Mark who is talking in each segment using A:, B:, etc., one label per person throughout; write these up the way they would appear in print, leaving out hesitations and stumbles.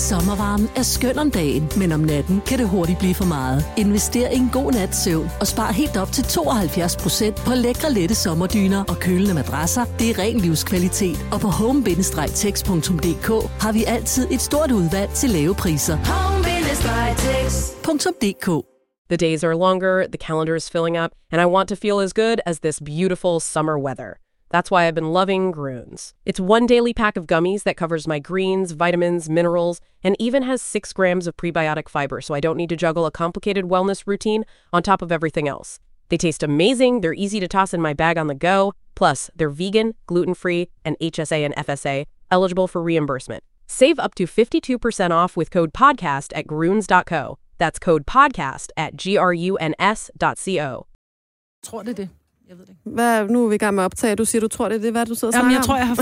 A: Sommervarmen er skøn om dagen, men om natten kan det hurtigt blive for meget. Invester i en god nats søvn og spar helt op til 72% på lækre lette sommerdyner og kølende madrasser. Det er ren livskvalitet, og på home-tex.dk har vi altid et stort udvalg til lave priser. Home-tex.dk.
B: The days are longer, the calendar is filling up, and I want to feel as good as this beautiful summer weather. That's why I've been loving Grüns. It's one daily pack of gummies that covers my greens, vitamins, minerals, and even has 6 grams of prebiotic fiber, so I don't need to juggle a complicated wellness routine on top of everything else. They taste amazing, they're easy to toss in my bag on the go, plus they're vegan, gluten-free, and HSA and FSA, eligible for reimbursement. Save up to 52% off with code PODCAST at Grüns.co. That's code PODCAST at GRUNS.co.
C: Jeg tror, det er det. Jeg ved det ikke.
D: Nu er vi i gang med at optage. Du siger, du tror, det er det. Hvad du sidder og snakker
C: jeg tror, jeg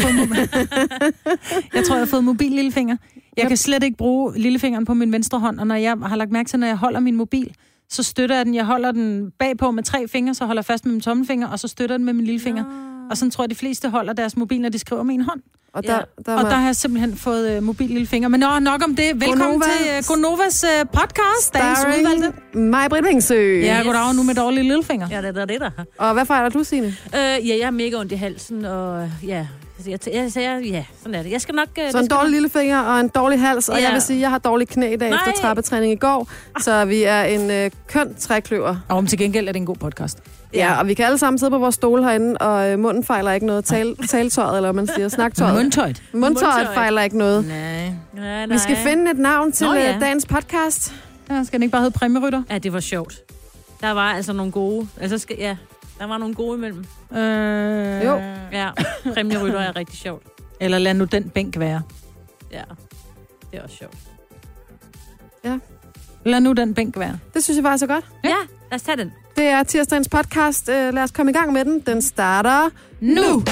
C: har fået mobil lillefinger. Jeg kan slet ikke bruge lillefingeren på min venstre hånd, og når jeg har lagt mærke til, når jeg holder min mobil, så støtter jeg den. Jeg holder den bagpå med 3 fingre, så holder jeg fast med min tommelfinger, og så støtter den med min lillefinger. Og sådan tror jeg, de fleste holder deres mobil, når de skriver med en hånd. Og der har jeg simpelthen fået mobil lillefinger. Men nok om det. Velkommen til Gonovas podcast. Dagens udvalgte.
D: Maj-Britt Vingsø.
C: Ja, goddag nu med dårlige lillefinger.
E: Ja, det er det der.
D: Og hvad fejler du, Signe?
E: Jeg er mega ondt i halsen, og ja, sådan er det. Jeg skal nok...
D: Så en dårlig lillefinger og en dårlig hals, og jeg vil sige, at jeg har dårlig knæ i dag efter trappetræning i går, så vi er en køn trækløver.
C: Og om til gengæld er det en god podcast.
D: Ja, og vi kan alle sammen sidde på vores stole herinde, og munden fejler ikke noget. Taltøjet, eller man siger, snaktøjet. Mundtøjet fejler ikke noget.
E: Nej.
D: Vi skal finde et navn til dagens podcast.
C: Ja, skal den ikke bare hedde Præmierytter?
E: Ja, det var sjovt. Der var altså nogle gode... der var nogle gode imellem.
D: Jo.
E: Ja, Præmierytter er rigtig sjovt.
C: Eller lad nu den bænk være.
E: Ja, det er også sjovt.
D: Ja.
C: Lad nu den bænk være.
D: Det synes jeg var så godt.
E: Ja, lad os tage den.
D: Det er tirsdagens podcast. Lad os komme i gang med den. Den starter nu.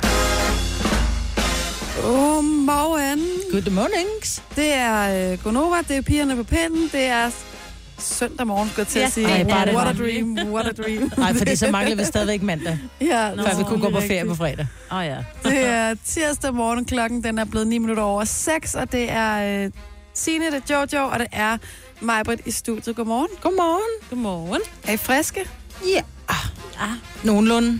D: Godmorgen.
C: Good mornings.
D: Det er Gonova, det er pigerne på pinden, det er søndag morgen, skulle jeg til at sige. What a dream, what a dream.
C: Nej, fordi så mangler vi stadigvæk mandag.
D: Ja,
C: før vi kunne gå på ferie på fredag.
E: Ja.
D: Det er tirsdag morgen, klokken den er blevet 9:09, og det er Signe, det er Jojo, og det er Maj-Britt i studiet. Godmorgen.
E: Godmorgen.
D: Er I friske?
C: Ja. Nogenlunde.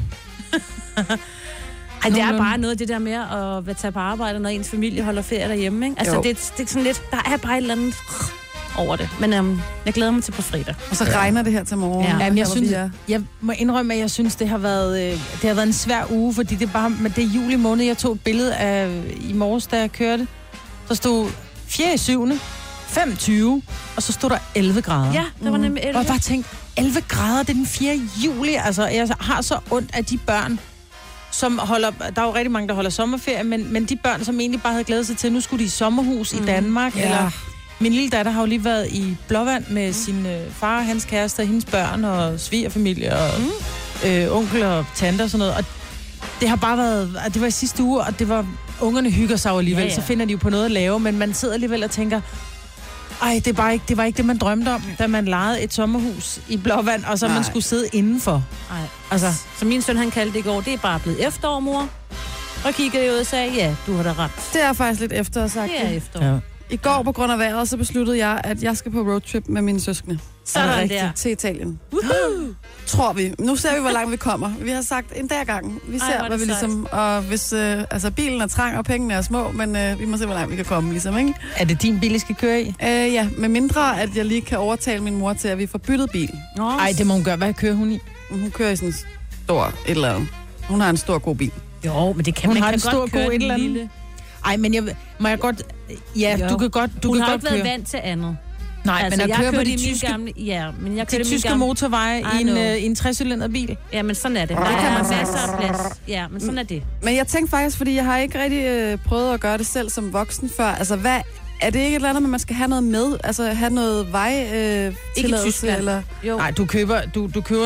E: Ej, det er bare noget af det der med at tage på arbejde, når ens familie holder ferie derhjemme, ikke? Altså, det er sådan lidt, der er bare et eller andet over det. Men jeg glæder mig til på fredag.
D: Og så regner det her til morgen.
C: Ja. Jamen, jeg må indrømme, at jeg synes, det har været en svær uge, fordi det er juli måned. Jeg tog et billede af i morges, da jeg kørte. Så stod 4/7, 25, og så stod der 11 grader.
E: Ja, der var nemlig 11.
C: Og jeg bare tænkte, 11 grader, det er den 4. juli. Altså, jeg har så ondt af de børn, som holder... Der er jo rigtig mange, der holder sommerferie, men de børn, som egentlig bare havde glædet sig til, nu skulle de i sommerhus i Danmark.
D: Ja.
C: Eller min lille datter har jo lige været i Blåvand med sin far, hans kæreste, og hendes børn, og svigerfamilie, og onkel og tante og sådan noget. Og det har bare været... Det var i sidste uge, og det var... Ungerne hygger sig alligevel, så finder de jo på noget at lave, men man sidder alligevel og tænker... Ej, det var ikke det, man drømte om, da man lejede et sommerhus i Blåvand, og så man skulle sidde indenfor.
E: Nej. Altså, som min søn, han kaldte det i går, det er bare blevet efterår, mor. Og kiggede ud og sagde, ja, du har da ret.
D: Det er faktisk lidt efterår sagt.
E: Det er efterår.
C: Ja.
D: I går på grund af vejret, så besluttede jeg, at jeg skal på roadtrip med mine søskende.
E: Sådan der.
D: Til Italien. Tror vi. Nu ser vi, hvor langt vi kommer. Vi har sagt en dag ad gangen. Vi ser, hvad vi ligesom... Og hvis bilen er trang, og pengene er små, men vi må se, hvor langt vi kan komme, ligesom, ikke?
C: Er det din bil, I skal køre i?
D: Ja, med mindre, at jeg lige kan overtale min mor til, at vi får byttet bil.
C: Ej, det må hun gøre. Hvad kører hun i?
D: Hun kører i sådan en stor et eller andet. Hun har en stor god bil.
E: Jo, men det kan
C: hun
E: man
C: har
E: kan
C: en stor
E: godt køre
C: god et eller andet.
E: lille.
C: Ej, men må jeg godt... Ja, jo. Du kan godt
E: hun
C: kan
E: har
C: godt
E: ikke været vant til andet.
C: Nej,
E: altså,
C: men at køre på de tyske motorveje i en 3-cylinder bil.
E: Ja, men sådan er det.
D: Der
E: er masser af plads. Ja, men sådan er det.
D: Men jeg tænkte faktisk, fordi jeg har ikke rigtig prøvet at gøre det selv som voksen før. Altså, er det ikke et eller andet, man skal have noget med? Altså, have noget vejtilladelse? Eller?
C: Nej, du køber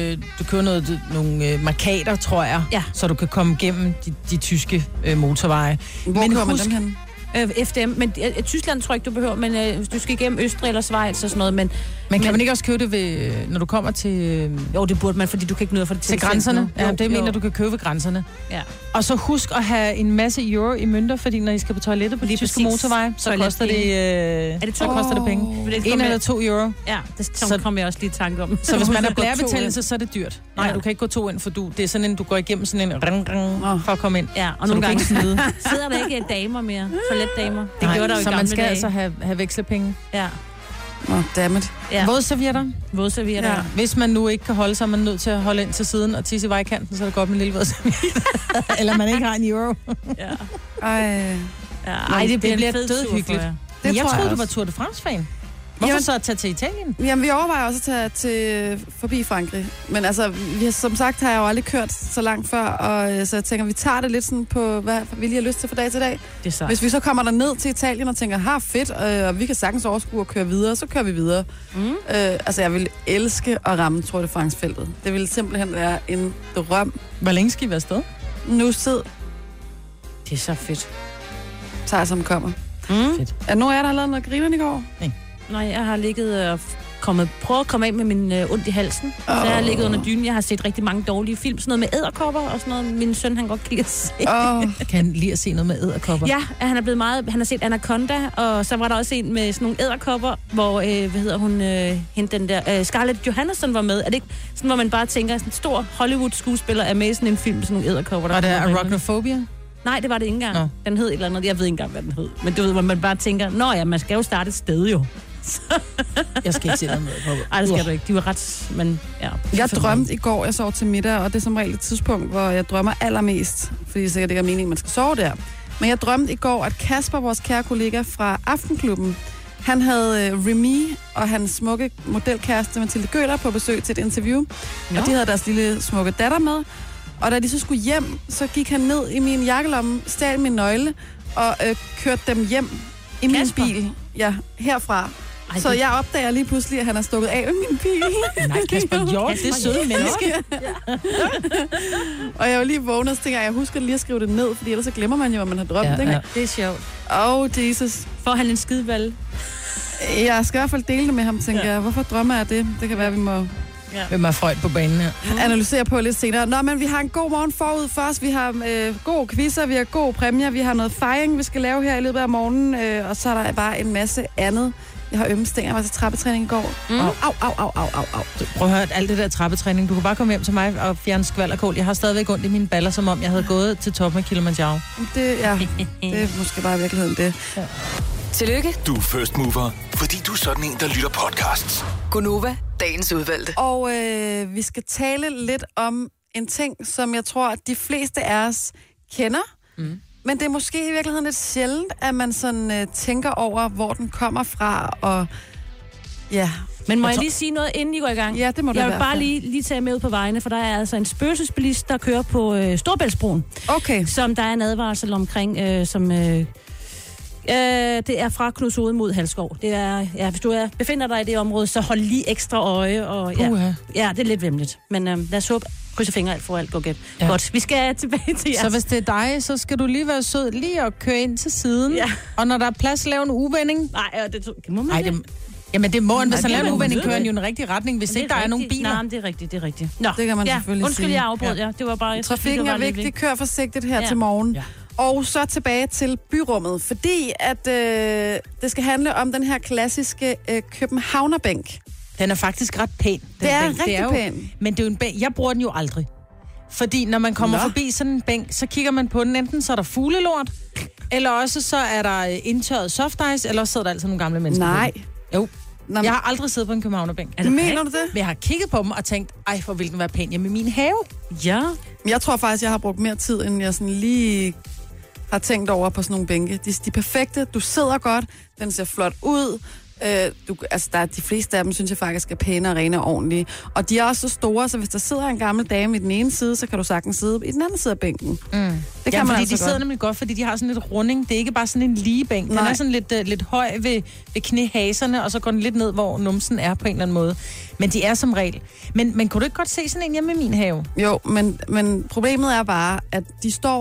C: nogle markader, tror jeg, så du kan komme gennem de tyske motorveje.
D: Hvor kører man dem hen?
E: FDM. Men Tyskland tror jeg ikke, du behøver, men hvis du skal igennem Østrig eller Schweiz og sådan noget. Men
C: kan man ikke også købe det, ved, når du kommer til...
E: Jo, det burde man, fordi du kan ikke nå at få det
C: til grænserne. Ja, det mener du kan købe ved grænserne.
E: Ja.
C: Og så husk at have en masse euro i mønter, fordi når I skal på toilettet på de tyske motorveje, så koster det, så koster det penge. 1 eller 2 euro.
E: Ja, det kommer jeg også lige i tanke om.
C: Så hvis man er blærebetændelse, så er det dyrt. Nej, du kan ikke gå 2 ind, for det er sådan en, du går igennem sådan en for at komme ind.
E: Ja, og nogle gange sidder der ikke damer mere, toiletdamer. Det gjorde der jo i gamle dage. Så man skal altså have vekslepenge.
C: Ja. Dammit. Ja. Vådservietter. Ja. Hvis man nu ikke kan holde sig, er man nødt til at holde ind til siden og tisse i vejkanten, så er det godt med en lille vådserviet. Eller man ikke har en euro.
E: Ja.
C: Ej, det bliver dødhyggeligt. Jeg troede, du var Tour de France-fan. Hvorfor så at tage til Italien?
D: Jamen, vi overvejer også at tage forbi Frankrig. Men altså, som sagt har jeg jo aldrig kørt så langt før, og så jeg tænker, vi tager det lidt sådan på, hvad vi lige har lyst til fra dag til dag. Hvis vi så kommer der ned til Italien og tænker, fedt, og vi kan sagtens overskue og køre videre, så kører vi videre. Altså, jeg vil elske at ramme Tour de France-feltet. Det ville simpelthen være en drøm.
C: Hvor længe skal I være afsted?
D: Nu tid.
E: Det er så fedt.
D: Tager som kommer. Fedt. Er nogen af jer, der har lavet noget grinerne i går?
E: Nej, jeg har ligget og prøvet at komme af med min ondt i halsen. Så jeg har ligget under dynen. Jeg har set rigtig mange dårlige film. Sådan noget med edderkopper og sådan noget. Min søn, han godt kan lide at se.
C: Kan han lide at se noget med edderkopper?
E: Ja, han er blevet meget... Han har set Anaconda, og så var der også en med sådan nogle edderkopper, hvor, hende den der... Scarlett Johansson var med. Er det ikke sådan, hvor man bare tænker, sådan en stor Hollywood-skuespiller er med i sådan en film med sådan nogle edderkopper?
C: Var det Arachnophobia?
E: Nej, det var det ikke engang. Den hed et eller andet. Jeg ved ikke engang, hvad den hed. Men du ved, hvor man bare tænker, man skal jo starte et sted jo.
C: Jeg skal ikke se noget med på.
E: Ej, det skal du ikke. De var ret... Men, ja.
D: Jeg drømte i går, jeg sov til middag, og det er som regel et tidspunkt, hvor jeg drømmer allermest, fordi det sikkert ikke er meningen, man skal sove der. Men jeg drømte i går, at Kasper, vores kære kollega fra Aftenklubben, han havde Remy og hans smukke modelkæreste Mathilde Gøler på besøg til et interview. Og de havde deres lille smukke datter med. Og da de så skulle hjem, så gik han ned i min jakkelomme, stjal min nøgle og kørte dem hjem i min bil. Ja, herfra. Ej, så jeg opdager lige pludselig, at han er stukket af i min bil.
C: Nej, Kasper, det er søde menneske.
D: Og jeg var lige vågnet, så tænker jeg husker lige at skrive det ned, fordi ellers så glemmer man jo, at man har drømt. Ikke?
E: Det er sjovt.
D: Jesus.
E: Får han en skideballe?
D: Jeg skal i hvert fald dele det med ham, tænker jeg. Hvorfor drømmer jeg det? Det kan være, vi må...
C: Hvem er Freud på banen her?
D: Analysere på lidt senere. Nå, men vi har en god morgen forud for os. Vi har gode quizzer, vi har gode præmier, vi har noget fejring, vi skal lave her i løbet af morgenen, og så er der bare en masse andet. Jeg har ømme stænger, jeg var til trappetræning i går. Au.
C: Prøv at høre, alt det der trappetræning. Du kan bare komme hjem til mig og fjerne skvalderkål. Jeg har stadigvæk ondt i mine baller, som om jeg havde gået til toppen af Kilimanjaro.
D: Det er måske bare i virkeligheden det.
F: Ja. Tillykke. Du er first mover, fordi du er sådan en, der lytter podcasts. Gunova, dagens udvalgte.
D: Og vi skal tale lidt om en ting, som jeg tror, at de fleste af os kender. Men det er måske i virkeligheden lidt sjældent, at man sådan tænker over, hvor den kommer fra, og ja...
E: Men må jeg lige sige noget, inden I går i gang?
D: Ja, det må du.
E: Jeg vil bare lige tage med ud på vejene, for der er altså en spøgelsesbilist, der kører på Storebæltsbroen.
D: Okay.
E: Som der er en advarsel omkring, det er fra Knudshoved mod Halskov. Det er, hvis du befinder dig i det område, så hold lige ekstra øje. Og, ja, det er lidt vemmeligt. Men lad os håbe, krydse fingre, alt for alt går gæt. Ja. Godt, vi skal tilbage til jer.
C: Så hvis det er dig, så skal du lige være sød lige at køre ind til siden. Ja. Og når der er plads, lave en uvending.
E: Nej, det må man ikke.
C: Jamen det må han, hvis han laver en uvending, kører han jo en rigtig retning, hvis ikke der er nogen biler.
E: Nej, det er rigtigt.
D: Nå, det kan man selvfølgelig
E: undskyld,
D: sige.
E: jeg afbrød jer. Det var bare...
D: Trafikken er vigtig. Kør forsigtigt her til morgen. Ja. Og så tilbage til byrummet, fordi at det skal handle om den her klassiske københavnerbænk.
C: Den er faktisk ret pæn.
D: Det er rigtig pæn.
C: Men det er jo en bænk. Jeg bruger den jo aldrig. Fordi når man kommer forbi sådan en bænk, så kigger man på den. Enten så er der fuglelort, eller også så er der indtørret soft ice, eller også sidder der altså nogle gamle mennesker.
D: Nej.
C: Jo. Jeg har aldrig siddet på en københavnerbænk.
D: Mener du det?
C: Men jeg har kigget på dem og tænkt, hvor vil den være pæn hjemme i min have.
E: Ja.
D: Jeg tror faktisk, jeg har brugt mere tid, end jeg sådan lige har tænkt over på sådan nogle bænke. De er perfekte, du sidder godt, den ser flot ud. Der er de fleste af dem, synes jeg faktisk er pæne og rene og ordentlige. Og de er også så store, så hvis der sidder en gammel dame i den ene side, så kan du sagtens sidde i den anden side af bænken. Det kan man
C: fordi
D: altså
C: de sidder nemlig godt, fordi de har sådan lidt runding. Det er ikke bare sådan en lige bænk. Den er sådan lidt høj ved knæhaserne, og så går den lidt ned, hvor numsen er på en eller anden måde. Men de er som regel. Men kunne du ikke godt se sådan en hjemme i min have?
D: Jo, men problemet er bare, at de står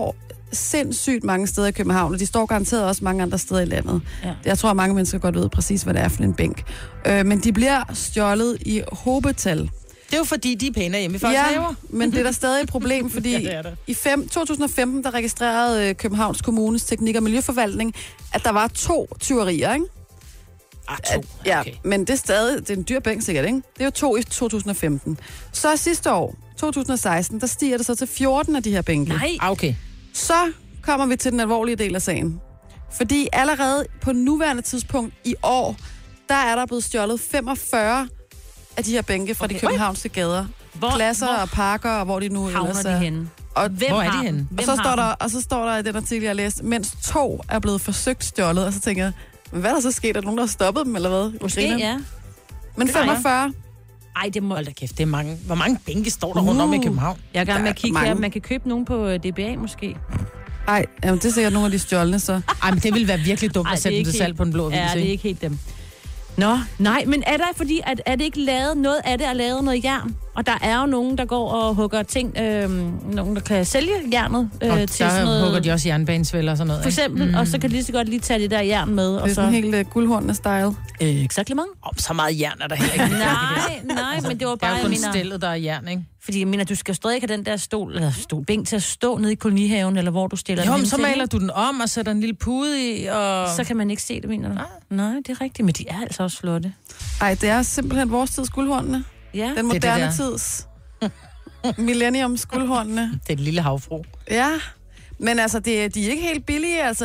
D: sindssygt mange steder i København, og de står garanteret også mange andre steder i landet.
E: Ja.
D: Jeg tror, at mange mennesker godt ved præcis, hvad det er for en bænk. Men de bliver stjålet i hobetal.
C: Det er jo fordi, de er pæne hjemme i folks haver.
D: Men det er der stadig et problem, fordi i 2015, der registrerede Københavns Kommunes Teknik- og Miljøforvaltning, at der var 2 tyverier, ikke?
C: Okay.
D: Ja, men det er stadig, det er en dyr bænk sikkert, ikke? Det er jo 2 i 2015. Så sidste år, 2016, der stiger det så til 14 af de her bænke.
E: Nej.
C: Okay.
D: Så kommer vi til den alvorlige del af sagen. Fordi allerede på nuværende tidspunkt i år, der er der blevet stjålet 45 af de her bænke fra de københavnske gader. Pladser og parker, og hvor de nu ellers
E: de henne?
D: Og
C: hvor er de henne?
D: Og så står der i den artikel, jeg har læst, mens 2 er blevet forsøgt stjålet, og så tænker jeg, men hvad er der så sket? Er der nogen, der har stoppet dem, eller hvad?
E: Måske, ja.
D: Men 45?
E: Ej, det må...
C: Hold da kæft, det er mange. Hvor mange bænke står der rundt om i København?
E: Jeg er gang med at kigge her. Man kan købe nogen på DBA, måske.
D: Ej, jamen, det er sikkert nogle af de stjålne, så.
C: Ej, men det ville være virkelig dumt at sætte dem til salg på en blå avis.
E: Ja, det er ikke helt dem. Nå, nej, men er der, fordi at, er det ikke lavet noget af det, er lavet noget jern? Og der er jo nogen, der går og hugger ting, nogen, der kan sælge jernet til sådan noget.
C: Hugger de også jernbanesvælder og sådan noget.
E: For eksempel, og så kan de lige så godt lige tage det der jern med.
D: Det er sådan helt guldhornene-style.
E: Exakt mange.
C: Så meget jern er der heller ikke.
E: nej, men det var bare,
C: det er jo kun stillet, der er jern, ikke?
E: Fordi jeg mener, du skal stadig have den der bænk til at stå nede i kolonihaven, eller hvor du stiller den.
C: Jo, men så maler du den om og sætter en lille pude i, og...
E: Så kan man ikke se det, mener du? Nej, det er rigtigt, men de er altså også flotte.
D: Ej, det er simpelthen vores tids guldhornene.
E: Ja.
D: Den moderne tids millenniums guldhornene.
C: Det er et lille havfru.
D: Ja, men altså, de er ikke helt billige. Altså,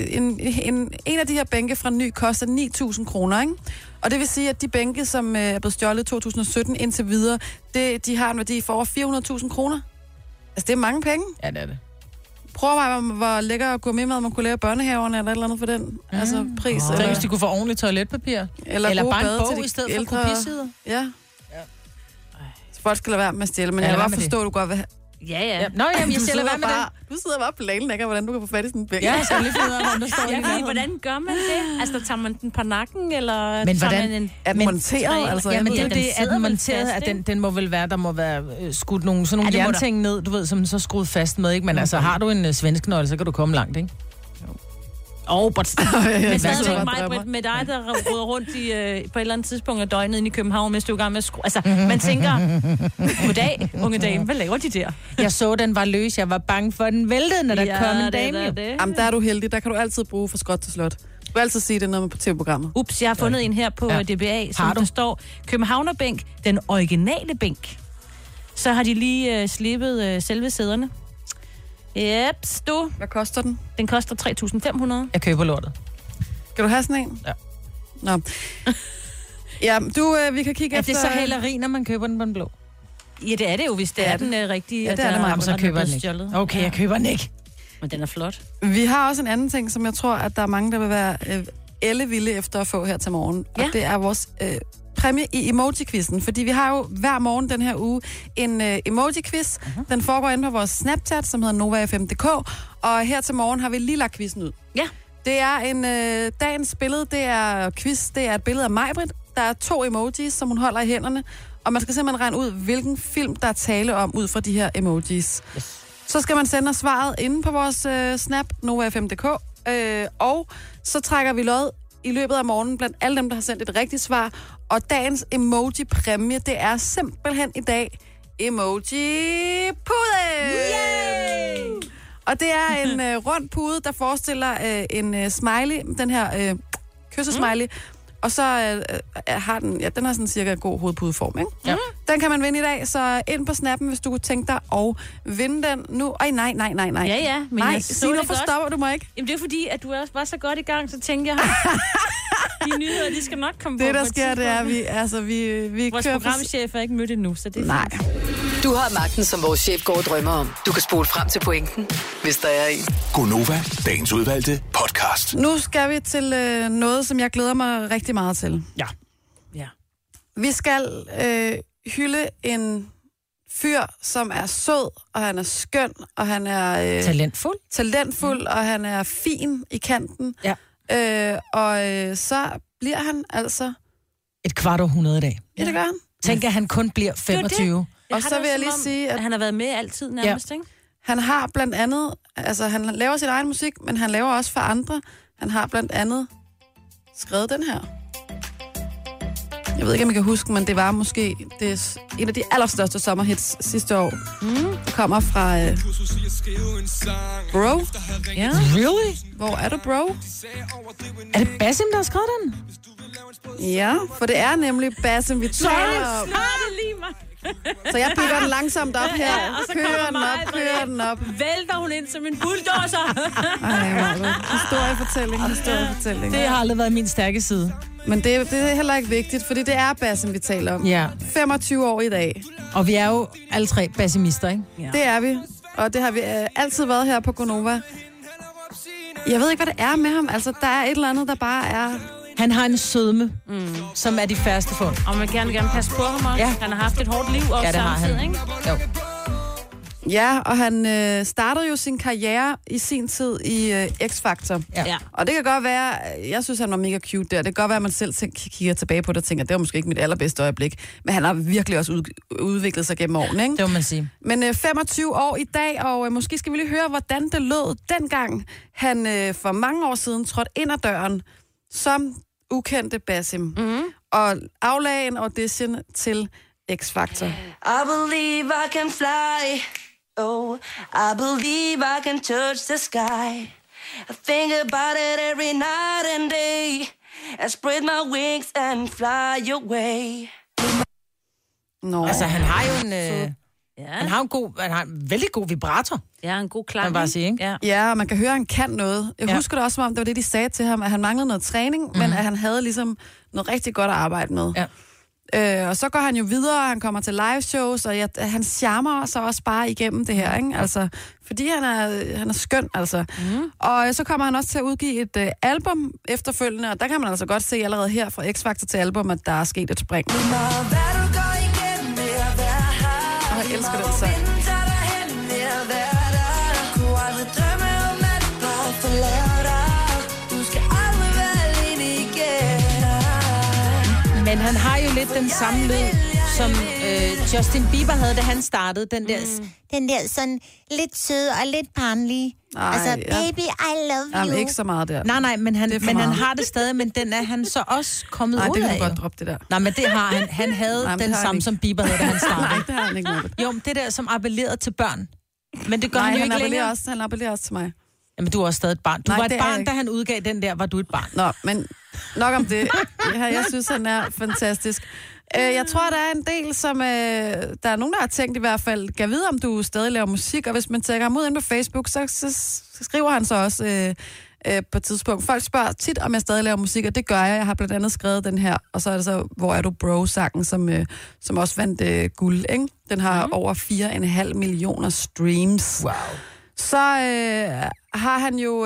D: en af de her bænke fra Ny koster 9.000 kroner, ikke? Og det vil sige, at de bænke, som er blevet stjålet i 2017 indtil videre, de har en værdi for over 400.000 kroner. Altså, det er mange penge.
C: Ja, det er det.
D: Prøv at hvor lækker gourmetmad man kunne lave i børnehaverne, eller et eller andet for den altså, pris.
C: Så hvis de kunne få ordentligt toiletpapir.
D: Eller
C: bare en bog i stedet for kopisider.
D: Ja. Så folk skal lade være med at stjæle, men jeg kan bare forstå, at du godt vil have...
E: Ja.
C: Nå, jamen, jeg stjæler hvad med det.
D: Du sidder bare og planlægger, hvordan du kan få fat i sådan en bænk.
C: Ja, så lige finde ud af, hvordan der står lige
E: der. Hvordan gør man det? Altså, tager man den på nakken, eller...
C: Men hvordan...
E: Man en...
D: Er den monteret? Altså,
C: ja, men det er det, at den monteret, at den må vel være, der må være skudt nogle jernting ned, du ved, som så skruet fast med, ikke? Men altså, har du en svensk nøgle, så kan du komme langt, ikke?
E: Men stadigvæk mig med dig, der råder rundt på et eller andet tidspunkt af døgnet inde i København, mens du er i gang med at skrue. Altså, man tænker, goddag, unge dame, hvad laver de der?
C: Jeg så, den var løs. Jeg var bange for, den væltede, når der kom en dame.
D: Jamen, der er du heldig. Der kan du altid bruge for skråt til slot. Du kan altid sige det, når man på TV-programmet.
E: Ups, jeg har fundet en her på DBA, som der står, Københavnerbænk, den originale bænk. Så har de lige slippet selve sæderne. Jeps, du.
D: Hvad koster den?
E: Den koster 3.500.
C: Jeg køber lortet.
D: Kan du have sådan en?
C: Ja.
D: Nå. Ja, vi kan kigge efter...
C: Er det så hæleri, når man køber den på den blå?
E: Ja, det er det jo, hvis det er den rigtige.
D: Ja, det er det meget.
C: Så køber den ikke. Okay, jeg køber den ikke.
E: Men den er flot.
D: Vi har også en anden ting, som jeg tror, at der er mange, der vil være ellevilde efter at få her til morgen. Ja. Og det er vores... præmie i emoji-quizzen, fordi vi har jo hver morgen den her uge en emoji-quiz. Den foregår inde på vores Snapchat, som hedder NovaFM.dk, og her til morgen har vi lige lagt quizzen ud.
E: Ja.
D: Det er en dagens billede, det er quiz, det er et billede af Majbrit. Der er 2 emojis, som hun holder i hænderne, og man skal simpelthen regne ud, hvilken film der er tale om ud fra de her emojis. Yes. Så skal man sende svaret inde på vores Snap, NovaFM.dk, og så trækker vi lod i løbet af morgenen blandt alle dem, der har sendt et rigtigt svar. Og dagens emoji-præmie, det er simpelthen i dag emoji-pude! Yay! Og det er en rund pude, der forestiller en smiley, den her kyssesmiley. Og så har den, den har sådan cirka en god hovedpudeform, ikke? Ja. Den kan man vinde i dag, så ind på snappen, hvis du kunne tænke dig at vinde den nu. Ej, nej.
E: Ja, men
D: nej, Signe, forstår du mig ikke?
E: Jamen, det er fordi, at du også var så godt i gang, så tænkte jeg, de nyheder, de skal nok komme på.
D: Det, der sker, det er, vi
E: vores programchef er ikke mødt endnu, så det er
D: nej.
E: fint.
F: Du har magten, som vores chef går og drømmer om. Du kan spole frem til pointen, hvis der er en.
G: Gonova, dagens udvalgte podcast.
D: Nu skal vi til noget, som jeg glæder mig rigtig meget til.
C: Ja.
D: Vi skal hylde en fyr, som er sød, og han er skøn, og han er... talentfuld, og han er fin i kanten.
C: Ja.
D: Så bliver han altså...
C: Et kvart århundrede i dag.
D: Ja, det gør han.
C: Tænk, at han kun bliver 25.
E: Det.
D: Og så vil jeg lige sige,
E: at han har været med altid nærmest, ikke?
D: Han har blandt andet, altså han laver sin egen musik, men han laver også for andre. Han har blandt andet skrevet den her. Jeg ved ikke, om I kan huske, men det var måske en af de allerstørste sommerhits sidste år. Det kommer fra Bro.
C: Ja. Really?
D: Hvor er du, Bro?
C: Er det Basim, der har skrevet den?
D: Ja, for det er nemlig Basim, vi taler om.
E: lige mig.
D: Så jeg bygger den langsomt op her.
E: Ja, og så
D: kører den op.
E: Vælter hun ind som en bulldozer.
D: Historiefortælling.
C: Det har aldrig været min stærke side.
D: Men det er heller ikke vigtigt, fordi det er Basim, vi taler om.
C: Ja.
D: 25 år i dag.
C: Og vi er jo alle tre bassimister, ikke?
D: Ja. Det er vi. Og det har vi altid været her på Gonova. Jeg ved ikke, hvad det er med ham. Altså, der er et eller andet, der bare er...
C: Han har en sødme, som er de færreste fund.
E: Og man gerne passe på ham også.
C: Ja.
E: Han har haft et hårdt liv også samtidig, ikke?
C: Jo.
D: Ja, og han startede jo sin karriere i sin tid i X-Factor.
E: Ja.
D: Og det kan godt være, jeg synes, han var mega cute der. Det kan godt være, at man selv kigger tilbage på det og tænker, det var måske ikke mit allerbedste øjeblik. Men han har virkelig også udviklet sig gennem årene, ikke?
C: Det må man sige.
D: Men 25 år i dag, og måske skal vi lige høre, hvordan det lød dengang, han for mange år siden trådte ind ad døren som ukendte Basim. Og aflagde en audition til X-Factor.
H: I believe I can fly. Oh, I believe I can touch the sky. I think about it every night and day. I spread my wings and fly away.
D: Nå.
C: Altså, han har jo en... Han har en vældig god vibrator.
E: Ja, en god klang.
C: Man bare sige, ikke?
D: Ja, og man kan høre, at han kan noget. Jeg husker det også, som om det var det, de sagde til ham, at han manglede noget træning, men at han havde ligesom noget rigtig godt at arbejde med.
C: Ja.
D: Og så går han jo videre, han kommer til live shows, og han charmer sig også bare igennem det her, ikke? Altså, fordi han er skøn, altså. Og så kommer han også til at udgive et album efterfølgende, og der kan man altså godt se allerede her fra X-Factor til album, at der er sket et spring. Jeg elsker den sang.
C: Men han har jo lidt den samme lyd, som Justin Bieber havde, da han startede. Den der sådan lidt søde og lidt barnlige. Altså, baby, I love you.
D: Jamen, ikke så meget der.
C: Nej, men han har det stadig, men den er han så også kommet ud af.
D: Nej, det kan du godt droppe det der.
C: Nej, men det har han. Han havde den samme, som Bieber havde, da han startede.
D: Nej, det har han ikke noget.
C: Jo, det der, som appellerede til børn. Men det gør han jo ikke længere.
D: Han appellerer også til mig.
C: Jamen, du er også stadig et barn. Du var et barn, da han udgav den der, var du et barn.
D: Nå, men nok om det. Jeg synes, han er fantastisk. Jeg tror, der er en del, som... der er nogen, der har tænkt i hvert fald, kan vide, om du stadig laver musik, og hvis man tjekker ham ud inde på Facebook, så skriver han så også på et tidspunkt. Folk spørger tit, om jeg stadig laver musik, og det gør jeg. Jeg har blandt andet skrevet den her, og så er det så, Hvor er du, Bro-sangen, som også vandt guld, ikke? Den har over 4,5 millioner streams.
C: Wow.
D: Så har han jo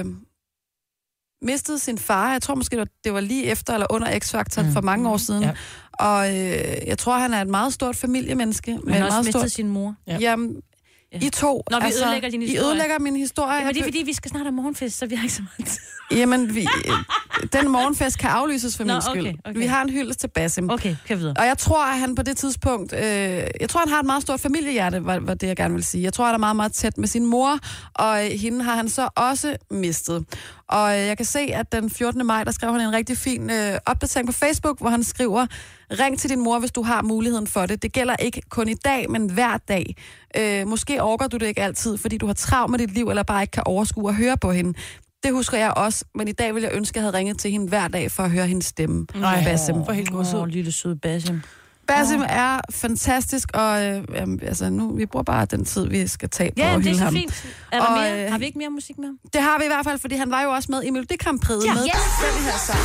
D: mistet sin far. Jeg tror måske, det var lige efter eller under X-Factor for mange år siden. Ja. Og jeg tror, han er et meget stort familiemenneske.
E: Men han har også mistet sin mor.
D: Ja. Jamen, I to.
E: Når vi ødelægger din historie.
D: I ødelægger min historie.
E: Ja, det er fordi, vi skal snart have morgenfest, så vi har ikke så meget tid.
D: Jamen, den morgenfest kan aflyses for min skyld.
E: Okay.
D: Vi har en hyldest til Basim.
E: Okay, kør videre.
D: Og jeg tror, at han på det tidspunkt... jeg tror, han har et meget stort familiehjerte, var det, jeg gerne vil sige. Jeg tror, han er meget, meget tæt med sin mor, og hende har han så også mistet. Og jeg kan se, at den 14. maj, der skrev han en rigtig fin opdatering på Facebook, hvor han skriver: ring til din mor, hvis du har muligheden for det. Det gælder ikke kun i dag, men hver dag. Måske orker du det ikke altid, fordi du har travlt med dit liv, eller bare ikke kan overskue at høre på hende. Det husker jeg også, men i dag vil jeg ønske, at jeg havde ringet til hende hver dag for at høre hendes stemme. Basim.
C: For helt god
E: lille søde Basim.
D: Basim er fantastisk, og vi bruger bare den tid, vi skal tage på at hylde ham.
E: Ja, det er så fint. Er der mere? Har vi ikke mere musik med ham?
D: Det har vi i hvert fald, fordi han var jo også med i Melodi Grand Prix med den her sang.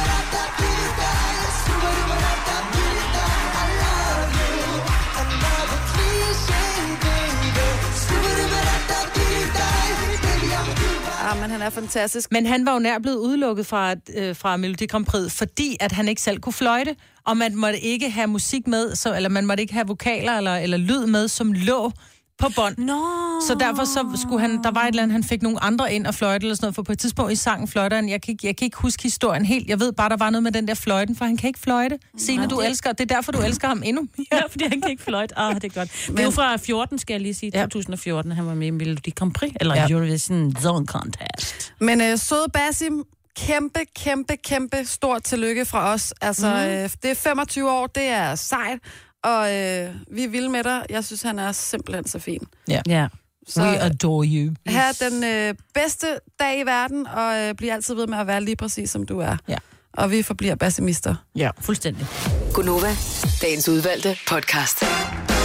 D: Men han er fantastisk.
C: Men han var jo nær blevet udelukket fra Melodi Grand Prix, fordi at han ikke selv kunne fløjte, og man måtte ikke have musik med, eller man måtte ikke have vokaler eller lyd med, som lå på bånd.
E: Nå.
C: Så derfor så skulle han, der var et eller andet, han fik nogle andre ind og fløjte eller sådan noget, for på et tidspunkt i sangen fløjter han, jeg kan ikke huske historien helt, jeg ved bare, der var noget med den der fløjten, for han kan ikke fløjte. Signe, du elsker, det er derfor, du elsker ham endnu mere.
E: Ja, fordi han kan ikke fløjte. Det er godt. Det er jo fra 14, skal jeg lige sige, 2014, han var med i Melodi Grand Prix, eller Eurovision Song Contest.
D: Men søde Basim, kæmpe stort tillykke fra os. Altså, det er 25 år, det er sejt, og vi er vilde med dig. Jeg synes, han er simpelthen så fin.
C: Ja.
D: Så
C: we adore you.
D: have den bedste dag i verden, og bliv altid ved med at være lige præcis, som du er.
C: Ja.
D: Og vi forbliver bassimister.
C: Ja,
E: fuldstændig.
F: Gonova, dagens udvalgte podcast.
D: 7:09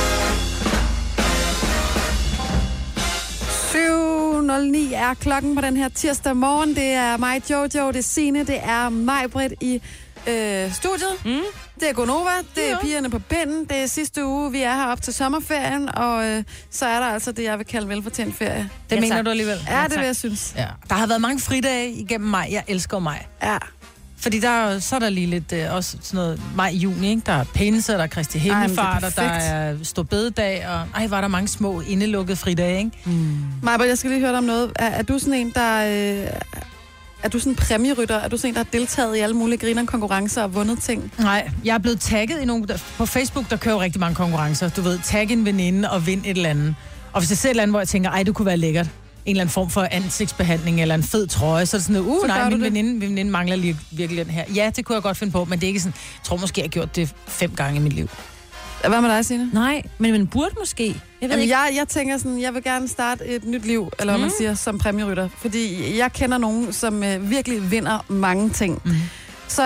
D: er klokken på den her tirsdag morgen. Det er mig, Jojo, det er Signe, det er mig, Britt i studiet. Det er Gonova, det er pigerne på pinden. Det er sidste uge, vi er her op til sommerferien, og så er der altså det, jeg vil kalde velfortjent ferie.
C: Det mener du alligevel?
D: Ja, det vil jeg synes.
C: Ja. Der har været mange fridage igennem maj. Jeg elsker maj.
D: Ja.
C: Fordi så er der lige lidt også sådan noget maj-juni, ikke? Der er pinse, der er Kristi Himmelfart, og der er stor bededag, og var der mange små indelukkede fridage, ikke?
D: Maja, jeg skal lige høre dig om noget. Er du sådan en, der... Er du sådan en præmierytter? Er du sådan en, der har deltaget i alle mulige griner-konkurrencer og vundet ting?
C: Nej, jeg er blevet tagget i nogle... På Facebook, der kører jo rigtig mange konkurrencer. Du ved, tag en veninde og vind et eller andet. Og hvis jeg ser et eller andet, hvor jeg tænker, det kunne være lækkert. En eller anden form for ansigtsbehandling eller en fed trøje, så er det sådan noget, nej, min veninde mangler lige virkelig den her. Ja, det kunne jeg godt finde på, men det er ikke sådan... Jeg tror måske, jeg har gjort det 5 gange i mit liv.
D: Hvad med dig, Signe?
E: Nej, men man burde måske.
D: Jeg tænker sådan, jeg vil gerne starte et nyt liv, eller hvad man siger, som præmierytter. Fordi jeg kender nogen, som virkelig vinder mange ting. Så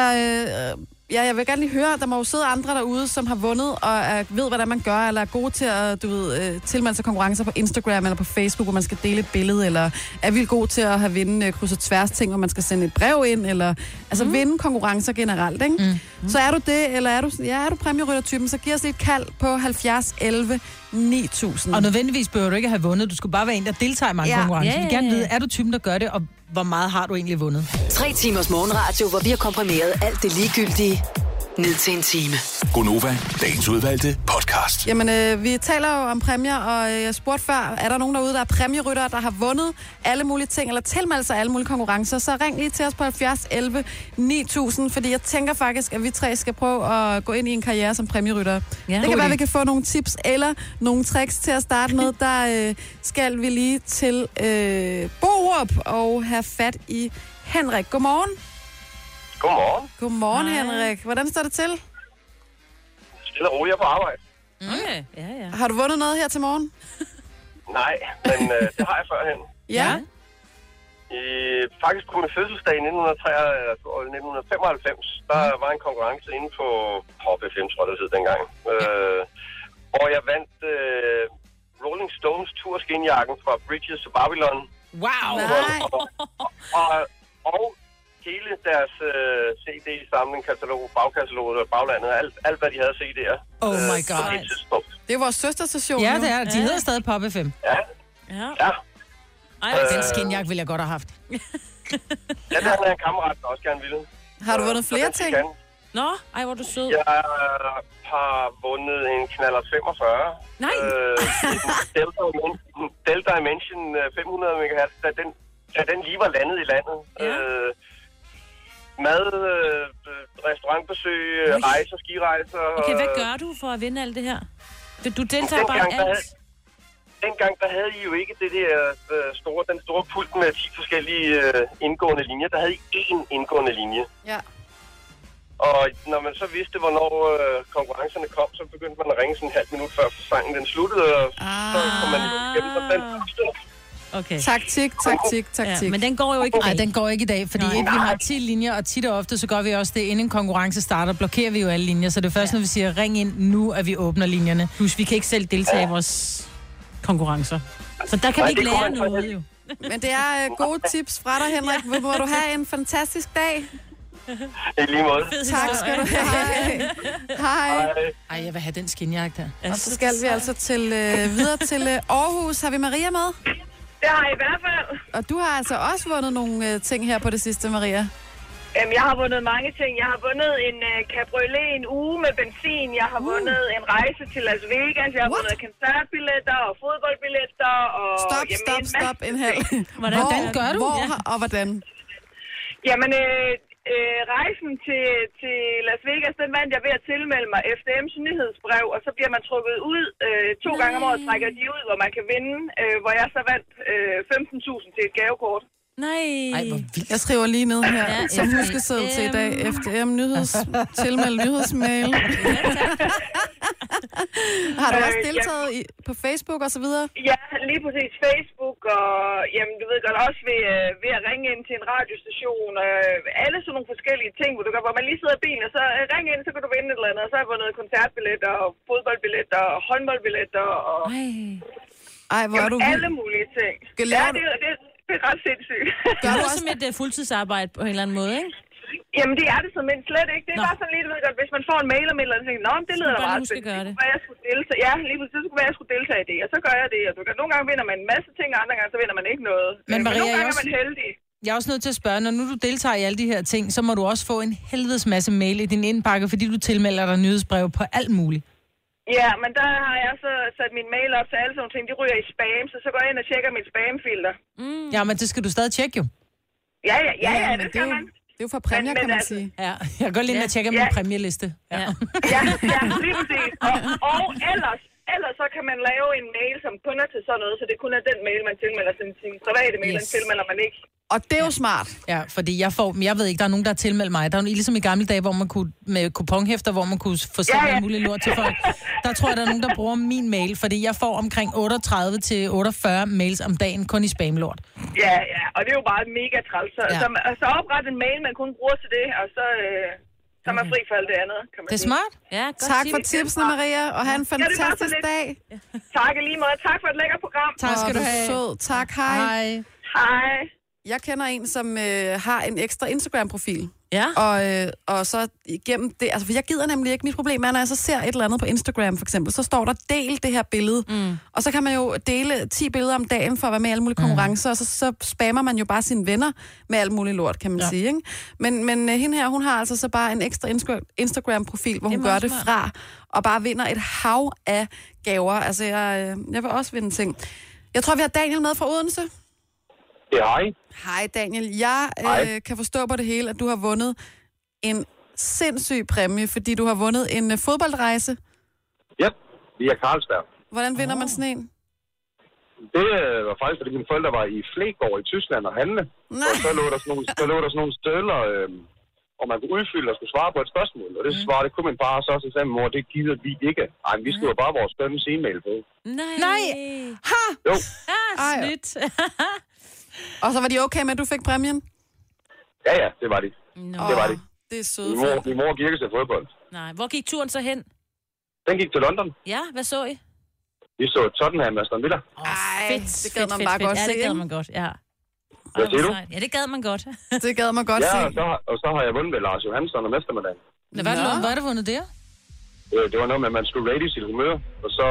D: jeg vil gerne lige høre, der må jo sidde andre derude, som har vundet og ved, hvordan man gør, eller er gode til at tilmelde sig konkurrencer på Instagram eller på Facebook, hvor man skal dele et billede, eller er vildt god til at have vinde kryds og tværs ting, hvor man skal sende et brev ind, eller altså vinde konkurrencer generelt, ikke? Så er du det, eller er du præmieryttertypen, så giv os et kald på 70 11 9000.
C: Og nødvendigvis behøver du ikke have vundet. Du skulle bare være en, der deltager i mange konkurrencer. Vi vil gerne vide, er du typen, der gør det, og hvor meget har du egentlig vundet?
F: 3 timers morgenradio, hvor vi har komprimeret alt det ligegyldige ned til en time.
G: Gonova, dagens udvalgte podcast.
D: Jamen, vi taler jo om præmier, og jeg spurgte før, er der nogen derude, der er præmieryttere, der har vundet alle mulige ting, eller tilmeldt sig alle mulige konkurrencer, så ring lige til os på 70 11 9000, fordi jeg tænker faktisk, at vi 3 skal prøve at gå ind i en karriere som præmierytter. Ja. Det kan være, at vi kan få nogle tips eller nogle tricks til at starte med. Der skal vi lige til Borup og have fat i Henrik. Godmorgen.
I: Godmorgen.
D: Godmorgen, Henrik. Hvordan står det til?
I: Stille og roligt på arbejde.
E: Okay. Ja.
D: Har du vundet noget her til morgen?
I: Nej, men det har jeg førhen.
D: Ja?
I: Faktisk på min fødselsdag i 1995, der var en konkurrence inde på Pop FM, tror jeg det hed dengang. Og jeg vandt Rolling Stones turskinjakken fra Bridges to Babylon.
C: Wow!
I: Og hele deres CD-samling, katalog, bagkatalog og baglandet, alt hvad de havde CD'er.
C: Oh my god.
D: Det er vores søsterstation.
C: Ja, det er. De hedder stadig Pop FM.
I: Ja.
C: Ej, den skinjakke ville jeg godt have haft.
I: Ja, det havde en kammerat, der også gerne ville.
D: Har du vundet flere ting?
E: Nå, hvor er du sød.
I: Jeg har vundet en Knallert 45.
E: Nej!
I: Delta Dimension 500 MHz, da den lige var landet i landet. Ja. Mad, restaurantbesøg, rejser, skirejser.
E: Okay, hvad gør du for at vinde alt det her? Du deltager bare alt?
I: Dengang, der havde I jo ikke det der den store pult med 10 forskellige indgående linjer. Der havde I én indgående linje. Ja. Og når man så vidste, hvornår konkurrencerne kom, så begyndte man at ringe sådan en halv minut før sangen den sluttede, og så kom man igennem den første.
E: Okay.
D: Taktik.
E: Ja, men den går jo ikke i dag.
C: Nej, den går ikke i dag, fordi vi har 10 linjer, og tit og ofte, så gør vi også det, inden en konkurrence starter, blokerer vi jo alle linjer, så det er først, når vi siger, ring ind nu, at vi åbner linjerne.
E: Plus, vi kan ikke selv deltage i vores konkurrencer. Så der kan vi ikke lære noget, jo.
D: Men det er gode tips fra dig, Henrik. Må du have en fantastisk dag.
I: I lige måde.
D: Tak skal du have. Hej.
C: Ej, jeg vil have den skinjakke der.
D: Og så skal vi altså videre til Aarhus. Har vi Maria med?
J: Det har jeg i hvert fald.
D: Og du har altså også vundet nogle ting her på det sidste, Maria.
J: Jeg har vundet mange ting. Jeg har vundet en cabriolet en uge med benzin. Jeg har vundet en rejse til Las Vegas. Jeg har vundet koncertbilletter og fodboldbilletter. Og,
D: Stop en halv.
C: Hvordan gør du?
D: Hvor og hvordan?
J: Jamen, rejsen til Las Vegas, den vandt jeg ved at tilmelde mig FDM's nyhedsbrev, og så bliver man trukket ud 2 gange om året, trækker de ud, hvor man kan vinde, hvor jeg så vandt 15.000 til et gavekort.
E: Nej.
C: Ej, hvor vildt.
D: Jeg skriver lige ned her, som huskeseddel til i dag. FDM tilmeld nyhedsmail. Har du også deltaget på Facebook og så videre?
J: Ja, lige præcis Facebook, og jamen, du ved godt også ved at ringe ind til en radiostation, og alle sådan nogle forskellige ting, hvor man lige sidder i bilen, og så ringe ind, så kan du vinde et eller andet, og så har jeg vundet koncertbilletter, og fodboldbilletter, og håndboldbilletter, og
D: Ej, hvor er du
J: alle mulige ting. Ja, det er ret sindssygt.
E: Gør du også som et fuldtidsarbejde på en eller anden måde, ikke?
J: Jamen, det er det som slet ikke. Det er bare sådan lidt, ved godt, hvis man får en mail om et eller andet, tænker, nå, det lyder da meget spændende. Ja, lige præcis, så skulle være, jeg skulle deltage i det, og så gør jeg det. Og nogle gange vinder man en masse ting, og andre gange, så vinder man ikke noget.
C: Men Maria,
J: nogle gange er man heldig.
C: Jeg er også nødt til at spørge, når nu du deltager i alle de her ting, så må du også få en helvedes masse mail i din indbakke, fordi du tilmelder dig nyhedsbreve på alt muligt.
J: Ja, men der har jeg så sat min mail op til alle sådan nogle ting, de ryger i spam, så går jeg ind og tjekker mit spamfilter.
C: Ja, men det skal du stadig tjekke jo.
J: Ja, det skal man.
D: Det er jo for præmier, kan man sige.
C: Ja, jeg går lige ind og tjekker min præmieliste.
J: Ja, lige præcis. Og ellers så kan man lave en mail, som kun er til sådan noget, så det kun er den mail, man tilmelder sin private mail, den tilmelder man ikke.
D: Og det er jo smart.
C: Ja, fordi jeg ved ikke, der er nogen, der har tilmeldt mig. Der er ligesom i gamle dage, hvor man kunne, med kuponhæfter, hvor man kunne få sendt alt muligt lort til folk. Der tror jeg, der er nogen, der bruger min mail, fordi jeg får omkring 38 til 48 mails om dagen, kun i spamlort.
J: Ja, og det er jo bare mega træls. Så opret en mail, man kun bruger til det, og så er man fri for alt det andet, kan man
C: sige. Det er smart.
E: Ja,
D: tak for tipsene, Maria, og have en fantastisk dag.
J: Tak lige meget. Tak for et lækkert program.
C: Tak skal du have.
D: Sød. Tak, hej.
J: Hej.
D: Jeg kender en, som har en ekstra Instagram-profil.
E: Ja.
D: Og så igennem det, altså for jeg gider nemlig ikke, mit problem er, når jeg så ser et eller andet på Instagram for eksempel, så står der del det her billede, og så kan man jo dele 10 billeder om dagen for at være med i alle mulige konkurrencer, og så spammer man jo bare sine venner med alt muligt lort, kan man sige, ikke? Men hende her, hun har altså så bare en ekstra Instagram-profil, hvor hun gør det fra, og bare vinder et hav af gaver. Altså jeg vil også vinde ting. Jeg tror, vi har Daniel med fra Odense.
K: Ja, hej.
D: Hej Daniel. Jeg kan forstå på det hele, at du har vundet en sindssyg præmie, fordi du har vundet en fodboldrejse.
K: Ja, via Carlsberg.
D: Hvordan vinder man sådan en?
K: Det var faktisk, fordi mine forældre var i Flegård i Tyskland og handle. Og så lå der sådan nogle stødler, og man kunne udfylde og skulle svare på et spørgsmål. Og det svarede det kunne min far så sagde min mor, det gider vi ikke. Ej, vi skulle bare vores bønnes e-mail på.
E: Nej.
D: Ha!
K: Jo.
E: Snydt.
D: Og så var de okay med, at du fik præmien?
K: Ja, det var de. Det var de.
D: Det er sødt.
K: Min mor gik ikke til fodbold.
E: Nej, hvor gik turen så hen?
K: Den gik til London.
E: Ja, hvad så I?
K: Vi så Tottenham og Aston Villa.
D: Fedt, det gad man bare godt se.
E: Ja, det gad man godt, ja.
K: Hvad siger du?
E: Ja, det gad man godt.
D: Det gad man godt se.
K: Ja, og så har jeg vundet med Lars Johansson og Mestermiddagen.
C: Hvad er det vundet der?
K: Det var noget med, at man skulle rate sit humør, og så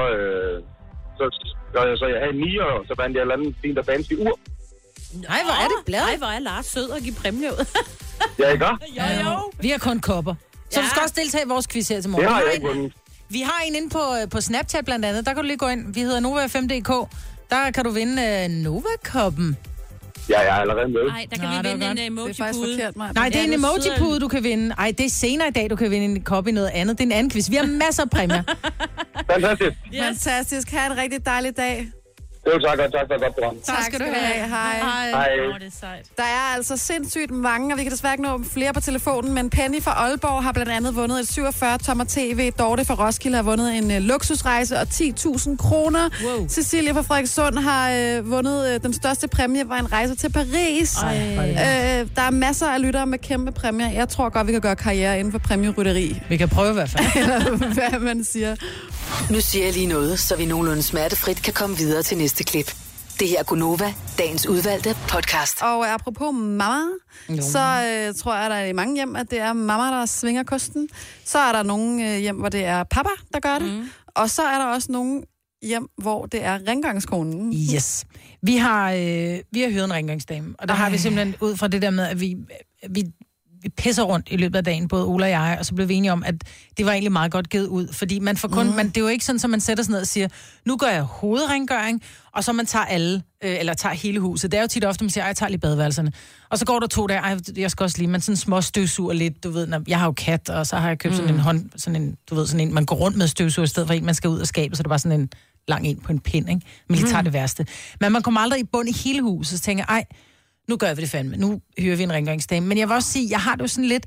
K: jeg havde 9 år, så vandt jeg et eller andet fint og fancy ur.
C: Nej, hvor er det bladet?
E: Nej, hvor er Lars sød at give præmie ud.
K: Ja, ikke?
E: Jo.
C: Vi har kun kopper. Så du skal også deltage i vores quiz her til morgen.
K: Det har jeg ikke vundet.
C: Vi har en inde på Snapchat blandt andet. Der kan du lige gå ind. Vi hedder Nova5.dk. Der kan du vinde Nova-koppen.
K: Ja, jeg er allerede med.
E: Nej, der kan vi vinde en emoji-pude.
C: Nej, det er en emoji-pude, du kan vinde. Ej, det er senere i dag, du kan vinde en kop i noget andet. Det er en anden quiz. Vi har masser af præmier.
K: Fantastisk.
D: Fantastisk. Ha' en rigtig dejlig dag.
K: Jo, tak for et godt program.
D: Tak skal du have. Hej.
K: Hej.
D: Der er altså sindssygt mange, og vi kan desværre ikke nå flere på telefonen, men Penny fra Aalborg har blandt andet vundet et 47-tommer TV. Dorte fra Roskilde har vundet en luksusrejse og 10.000 kroner. Wow. Cecilia fra Frederikssund har vundet den største præmie, var en rejse til Paris. Der er masser af lyttere med kæmpe præmier. Jeg tror godt, vi kan gøre karriere inden for præmierytteri.
C: Vi kan prøve i hvert fald.
D: Eller hvad man siger.
F: Nu siger jeg lige noget, så vi nogenlunde smertefrit kan komme videre til næste klip. Det her er Gunova, dagens udvalgte podcast.
D: Og apropos mamma, så tror jeg, at der er i mange hjem, at det er mamma, der svinger kosten. Så er der nogle hjem, hvor det er papa, der gør det. Og så er der også nogle hjem, hvor det er rengøringskonen.
C: Yes. Vi har hyret en rengøringsdame, og der har vi simpelthen ud fra det der med, at pisser rundt i løbet af dagen, både Ola og jeg, og så blev vi enige om, at det var egentlig meget godt givet ud, fordi man får kun, det er jo ikke sådan, at man sætter sig ned og siger, nu gør jeg hovedrengøring, og så man tager alle, eller tager hele huset. Det er jo tit ofte, man siger, jeg tager lige badeværelserne. Og så går der 2 dage, jeg skal også lige, man sådan små støvsuger lidt, du ved, når jeg har jo kat, og så har jeg købt sådan en, man går rundt med støvsuger, i stedet for en, man skal ud af skabet, så det er bare sådan en lang en på en pind, ikke? Men lige tager det værste. Men man kommer aldrig i bund i hele huset, så tænker jeg, nu gør vi det fandme. Nu hører vi en rengøringsdame. Men jeg vil også sige, jeg har det jo sådan lidt...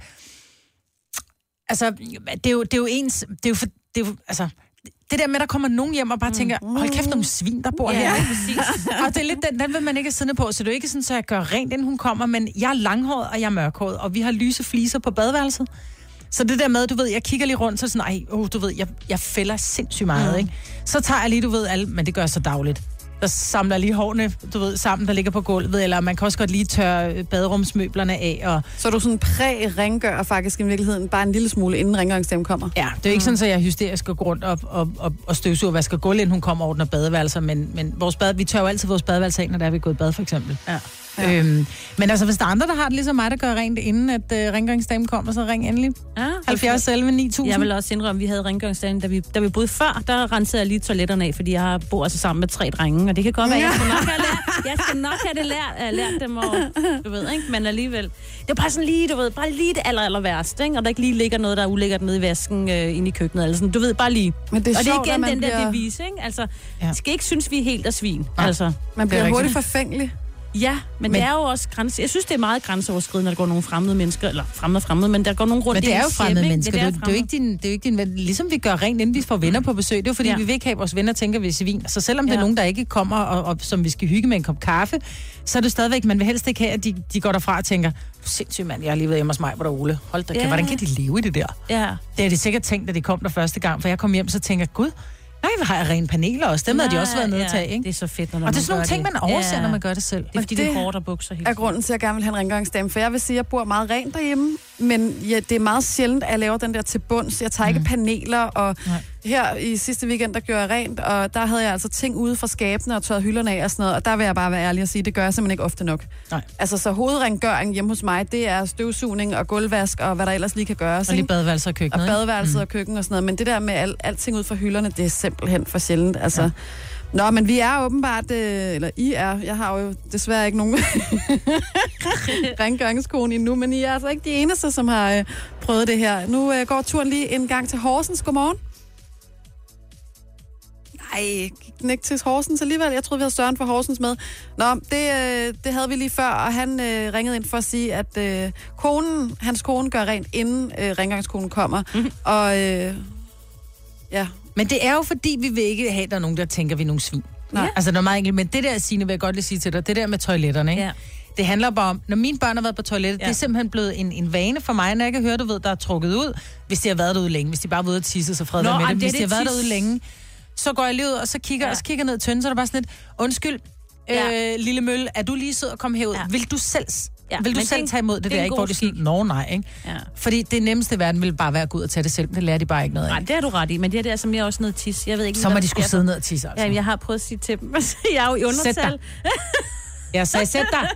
C: Altså, det er jo ens... altså, det der med, der kommer nogen hjem og bare tænker, hold kæft, nogle svin, der bor her. Præcis. Og det er lidt den vil man ikke have siddende på. Så det er jo ikke sådan, så jeg gør rent, inden hun kommer. Men jeg er langhåret, og jeg er mørkhåret. Og vi har lyse fliser på badeværelset. Så det der med, du ved, jeg kigger lige rundt, så sådan, du ved, jeg fælder sindssygt meget, ikke? Så tager jeg lige, du ved, alle... Men det gør jeg så dagligt. Der samler lige hårene, du ved, sammen, der ligger på gulvet, eller man kan også godt lige tørre baderumsmøblerne af. Og...
D: Så er du sådan præ-rengør faktisk i virkeligheden bare en lille smule, inden rengøringsdamen kommer?
C: Ja, det er ikke sådan, at jeg hysterisk går rundt og støvsuger og vasker gulv, inden hun kommer og ordner badeværelser, men vi tørrer jo altid vores badeværelser af, når der er vi gået i bad, for eksempel. Ja. Men altså, hvis der er andre, der har det ligesom mig, der gør rent, inden at rengøringsdamen kommer, så ring endelig. Ja, 70 11 9000.
E: Jeg vil også indrømme, at vi havde rengøringsdagen, da vi boede før, der rensede jeg lige toiletterne af, fordi jeg bor altså sammen med 3 drenge, og det kan godt være, jeg skal nok have det lært dem, og du ved, ikke? Men alligevel. Det er bare sådan lige, du ved, bare lige det aller værste, ikke? Og der ikke lige ligger noget, der er ulækkert nede i vasken inde i køkkenet, eller sådan. Du ved, bare lige.
D: Men det er
E: og
D: sjovt,
E: det er igen den der devise, ikke? Altså, skal ikke synes, vi er helt af svin.
D: Ja.
E: Altså.
D: Man bliver hurtigt forfængelig.
E: Ja, men det er jo også grænse. Jeg synes, det er meget grænseoverskridende, når der går nogle fremmede mennesker, eller fremmede, men der går nogle rundt i.
C: Men det er jo fremmede mennesker. Det er jo ikke din ven. Ligesom vi gør rent, inden vi får venner på besøg. Det er jo fordi, vi vil ikke have vores venner tænker, vi er svin. Så selvom det er nogen, der ikke kommer, og som vi skal hygge med en kop kaffe, så er det stadigvæk, man vil helst ikke have, at de går derfra og tænker, sindssygt mand, jeg har lige været hjemme hos mig, hvor der Ole. Hold da, hvordan kan de leve i det der? Ja. Det har de sikkert tænkt, da de kom der første gang, for jeg kom hjem, så tænker gud, nej, vi har rene paneler også. Dem havde de også været nede at tage, ikke?
E: Det er så fedt, når man gør det.
C: Og det er sådan nogle ting, man overser, når man gør det selv.
E: Det er fordi, det er hårdt og bukser helt.
D: Er grunden til, at jeg gerne vil have en rengøringsdame. For jeg vil sige, at jeg bor meget rent derhjemme, men det er meget sjældent, at jeg laver den der til bunds. Jeg tager ikke paneler, og her i sidste weekend, der gjorde jeg rent, og der havde jeg altså ting ude fra skabene og tørret hylderne af og sådan noget, og der vil jeg bare være ærlig og sige, det gør jeg simpelthen ikke ofte nok. Nej. Altså, så hovedrengøring hjemme hos mig, det er støvsugning og gulvvask og hvad der ellers lige kan gøres.
C: Og lige badeværelser og køkken.
D: Og badeværelset og køkken og sådan noget, men det der med alting ud fra hylderne, det er simpelthen for sjældent. Altså, ja. Nå, men vi er åbenbart, eller I er, jeg har jo desværre ikke nogen rengøringskone endnu, men I er altså ikke de eneste, som har prøvet det her. Nu går turen lige en gang til Horsens. Godmorgen. Nej, gik den ikke til Horsens alligevel? Jeg troede, vi havde Søren fra Horsens med. Nå, det havde vi lige før, og han ringede ind for at sige, at hans kone gør rent, inden rengøringskonen kommer. Og ja...
C: Men det er jo fordi, vi vil ikke have, der er nogen, der tænker, vi er nogle svin. Nej. Altså, det er meget enkelt. Men det der, Signe, vil jeg godt lige sige til dig, det der med toiletterne, ikke? Ja. Det handler bare om, når mine børn har været på toilettet, det er simpelthen blevet en vane for mig, når jeg kan høre, du ved, der er trukket ud, hvis de har været derude længe. Hvis de bare har været ude og tisse, så fred med det. Hvis de har været derude længe, så går jeg lige ud, og så kigger ned i tønden, så er der bare sådan lidt, undskyld, lille mølle, er du lige sød at komme herud? Ja. Vil du selv... Ja, vil du selv tage imod det der, ikke? Hvor det sådan, nej, ikke? Ja. Fordi det nemmeste i verden vil bare være at gå ud og tage det selv. Det lærer de bare ikke noget af.
E: Nej, det er du ret i, men det er der, som jeg også ned tis. Jeg ved ikke,
C: så må de skulle sidde ned og tisse, altså.
E: Ja, jeg har prøvet at sige til dem, jeg er jo i undertal.
C: Jeg sagde, sæt dig.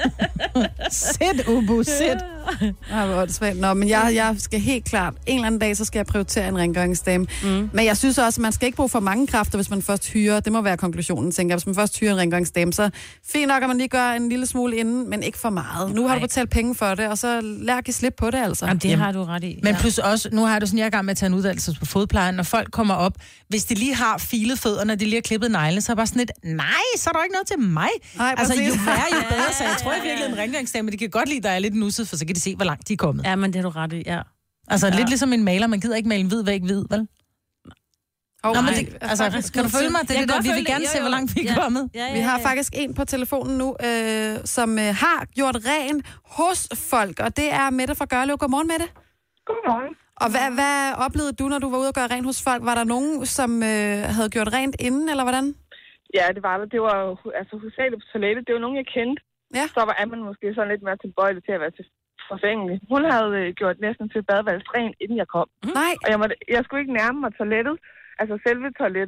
C: Sæt, Ubu, sæt.
D: Nå, men jeg skal helt klart, en eller anden dag, så skal jeg prioritere en rengøringsdame. Men jeg synes også, at man skal ikke bruge for mange kræfter, hvis man først hyrer. Det må være konklusionen, tænker jeg. Hvis man først hyrer en rengøringsdame, så fint nok, at man lige gør en lille smule inden, men ikke for meget. Nu har du betalt penge for det, og så lær at give slip på det, altså.
E: Jamen, det har du ret i.
C: Men plus også, nu har du sådan, jeg er i gang med at tage en uddannelse på fodplejen, når folk kommer op, hvis de lige har filet fødderne, de lige har klippet neglene, så er bare sådan lidt, nej, så er der ikke noget til mig.
D: Nej,
C: altså, jo værre, jo bedre, så jeg tror virkelig, en rengøringsdame, de kan godt lide, der er lidt nusset, for så kan de se, hvor langt de er kommet.
E: Ja, men det er du ret i, ja.
C: Altså, lidt ligesom en maler, man gider ikke male en hvid væg hvid, vel? Nå, men det, altså, kan du følge mig? Det er det der, vi vil gerne se, hvor langt vi er kommet.
D: Vi har faktisk en på telefonen nu, som har gjort rent hos folk, og det er Mette fra Gørlev. Godmorgen, Mette.
L: Godmorgen.
D: Og hvad oplevede du, når du var ude og gøre rent hos folk? Var der nogen, som havde gjort rent inden, eller hvordan?
L: Ja, det var der. Det var altså hovedsageligt på toilettet. Det var nogen, jeg kendte. Ja. Så er man måske sådan lidt mere tilbøjelig til at være til forfængelig. Hun havde gjort næsten til badeværelset rent, inden jeg kom.
D: Nej.
L: Og jeg skulle ikke nærme mig toilettet, altså selve toilettet.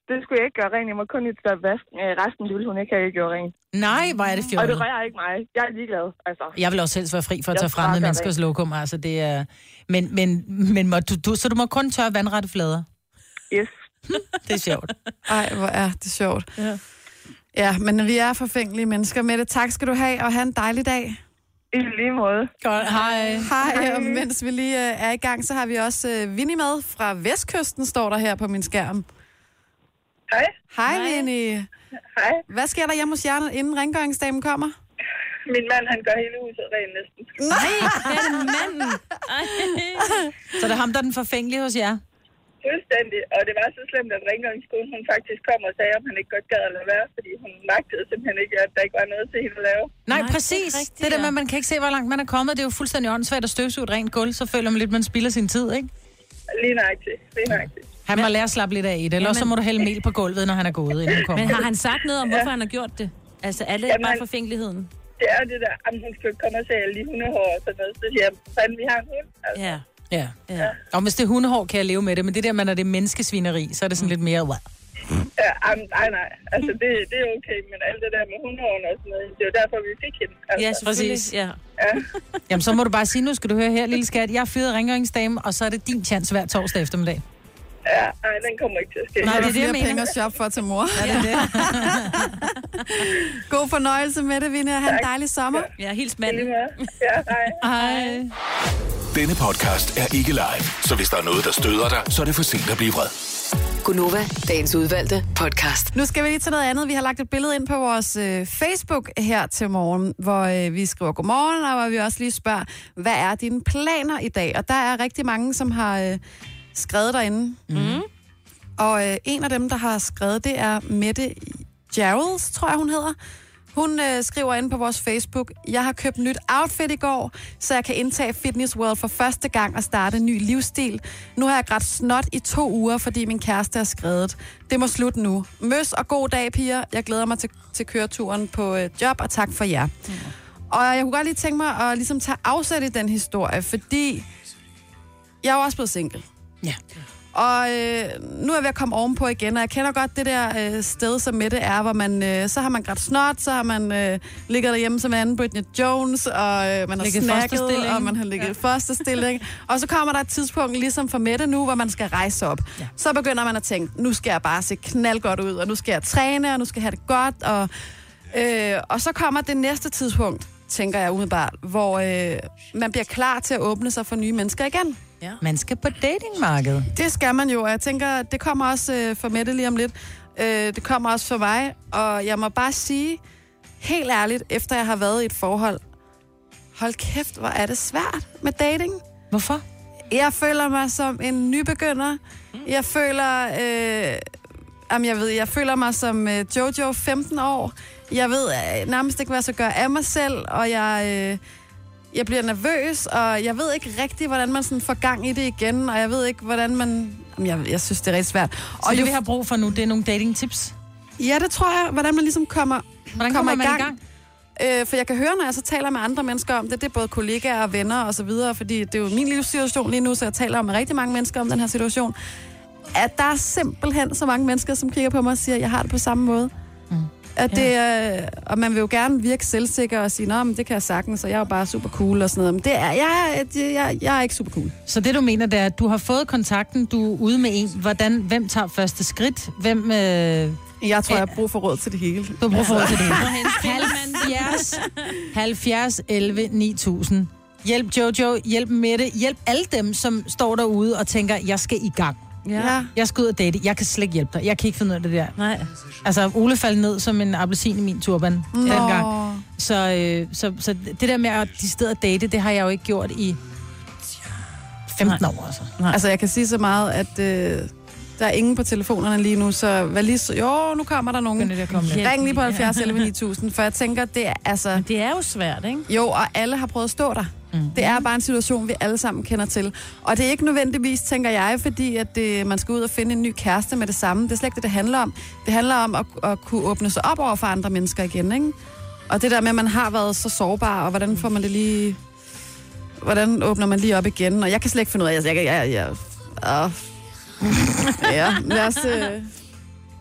L: Det skulle jeg ikke gøre rent. Jeg må kun et stop vask. Resten ville hun ikke have gjort rent.
C: Nej, hvor er det fjollet.
L: Og det rører ikke mig. Jeg er ligeglad, altså.
C: Jeg vil også helst være fri for at tage fremmede menneskers lokum. Altså, det er... Men så du må kun tørre vandrette flader?
L: Yes.
C: Det er sjovt.
D: Ej, hvor er det sjovt. Ja, men vi er forfængelige mennesker. Mette, tak skal du have, og have en dejlig dag.
L: I lige måde.
C: Godt, hej.
D: Hej, og mens vi lige er i gang, så har vi også Winnie med fra Vestkysten, står der her på min skærm.
L: Hej.
D: Hej, Winnie.
L: Hej.
D: Hvad sker der hjemme hos jer, inden rengøringsdamen kommer?
L: Min mand, han gør hele huset rent næsten.
E: Nej, det er manden.
C: Så det er ham, der er den forfængelige hos jer?
L: Fuldstændig. Og det var så slemt, at rengøringskonen, hun faktisk kom og sagde, om han ikke godt gad at lade være, fordi hun magtede simpelthen ikke, at der ikke var noget til hende at lave.
C: Nej, præcis. Det der med, at man kan ikke se, hvor langt man er kommet. Det er jo fuldstændig åndssvagt at støvsuge et rent gulv, så føler man lidt, man spilder sin tid, ikke?
L: Lige nøjagtigt.
C: Han må lære at slappe lidt af i det, eller så må du hælde mel på gulvet, når han er gået, inden han kommer.
E: Men har han sagt noget om, hvorfor han har gjort det? Altså, alle er bare forfængeligheden.
L: Det er det der, at hun skal komme og se alle de hundehår og sådan noget. Så siger jeg, fanden, vi har en hund. Altså.
C: Ja. Og hvis det er hundehår, kan jeg leve med det, men det der, man er det menneskesvineri, så er det sådan lidt mere...
L: Ja, nej. Altså, det er okay, men alt det der med hundehårene og sådan noget, det er jo derfor, vi fik hende. Altså.
E: Ja, præcis. Ja.
C: Jamen, så må du bare sige, nu skal du høre her, lille skat, jeg er fyret rengøringsdame, og så er det din chance hver torsdag eftermiddag.
L: Ja, nej, den kommer ikke til at ske.
D: Nej, det er flere penge at shoppe for til mor.
C: Ja, det er det.
D: God fornøjelse med det, Vinnie, og have en dejlig sommer.
E: Ja, hils manden.
L: Ja,
C: hej.
G: Denne podcast er ikke live, så hvis der er noget, der støder dig, så er det for sent at blive vred.
F: Gunova, dagens udvalgte podcast.
D: Nu skal vi lige til noget andet. Vi har lagt et billede ind på vores Facebook her til morgen, hvor vi skriver godmorgen, og hvor vi også lige spørger, hvad er dine planer i dag? Og der er rigtig mange, som har skrevet derinde. Mm. Og en af dem, der har skrevet, det er Mette Geralds, tror jeg, hun hedder. Hun skriver inde på vores Facebook, jeg har købt nyt outfit i går, så jeg kan indtage Fitness World for første gang og starte en ny livsstil. Nu har jeg grædt snot i 2 uger, fordi min kæreste er skredet. Det må slutte nu. Møs og god dag, piger. Jeg glæder mig til køreturen på job, og tak for jer. Mm. Og jeg kunne godt lige tænke mig at ligesom tage afsæt i den historie, fordi jeg er jo også blevet single.
C: Ja.
D: Og nu er jeg ved at komme ovenpå igen, og jeg kender godt det der sted, som Mette er, hvor man, så har man grædt snot, så har man ligget derhjemme som anden Britney Jones, og man har snakket, og man har ligget i fosterstilling. Og så kommer der et tidspunkt, ligesom for Mette nu, hvor man skal rejse op. Ja. Så begynder man at tænke, nu skal jeg bare se knaldgodt ud, og nu skal jeg træne, og nu skal jeg have det godt. Og så kommer det næste tidspunkt, tænker jeg umiddelbart, hvor man bliver klar til at åbne sig for nye mennesker igen.
C: Ja. Man skal på datingmarkedet.
D: Det skal man jo, og jeg tænker, det kommer også for Mette lige om lidt. Det kommer også for mig, og jeg må bare sige, helt ærligt, efter jeg har været i et forhold, hold kæft, hvor er det svært med dating.
C: Hvorfor?
D: Jeg føler mig som en nybegynder. Jeg føler, jeg føler mig som Jojo 15 år. Jeg ved nærmest ikke, hvad jeg skal gøre af mig selv, og jeg bliver nervøs, og jeg ved ikke rigtigt, hvordan man sådan får gang i det igen, og jeg ved ikke, hvordan man... Jeg synes, det er rigtig svært.
C: Så det, vi har brug for nu, det er nogle dating-tips?
D: Ja, det tror jeg. Hvordan man ligesom kommer i gang. For jeg kan høre, når jeg så taler med andre mennesker om det, det er både kollegaer og venner og så videre, fordi det er jo min livssituation lige nu, så jeg taler med rigtig mange mennesker om den her situation, at der er simpelthen så mange mennesker, som kigger på mig og siger, at jeg har det på samme måde. Mm. At det, og man vil jo gerne virke selvsikker og sige, nå, men det kan jeg sagtens, og jeg er jo bare super cool og sådan noget. Men det er, jeg er ikke super cool.
C: Så det, du mener, det er, at du har fået kontakten, du er ude med en. Hvem tager første skridt? Hvem...
D: Jeg tror, jeg har brug for råd til det hele.
C: Du har brug for råd til det hele. 70 11 9000. Hjælp Jojo, hjælp Mette, hjælp alle dem, som står derude og tænker, jeg skal i gang. Ja. Jeg skal ud og date. Jeg kan slet ikke hjælpe dig. Jeg kan ikke finde ud af det der.
E: Nej.
C: Altså, Ole faldt ned som en appelsin i min turban dengang. Så det der med at de steder date, det har jeg jo ikke gjort i 15 år. Altså.
D: Altså, jeg kan sige så meget, at der er ingen på telefonerne lige nu, så vær lige så... Jo, nu kommer der nogen. Ring lige på 70 11 9000, for jeg tænker, det er altså...
E: Men det er jo svært, ikke?
D: Jo, og alle har prøvet at stå der. Det er bare en situation, vi alle sammen kender til. Og det er ikke nødvendigvis, tænker jeg, fordi at man skal ud og finde en ny kæreste med det samme. Det er slet ikke det handler om. Det handler om at kunne åbne sig op over for andre mennesker igen, ikke? Og det der med, at man har været så sårbar, og hvordan får man det lige... Hvordan åbner man lige op igen? Og jeg kan slet ikke finde ud af... Ja, lad os...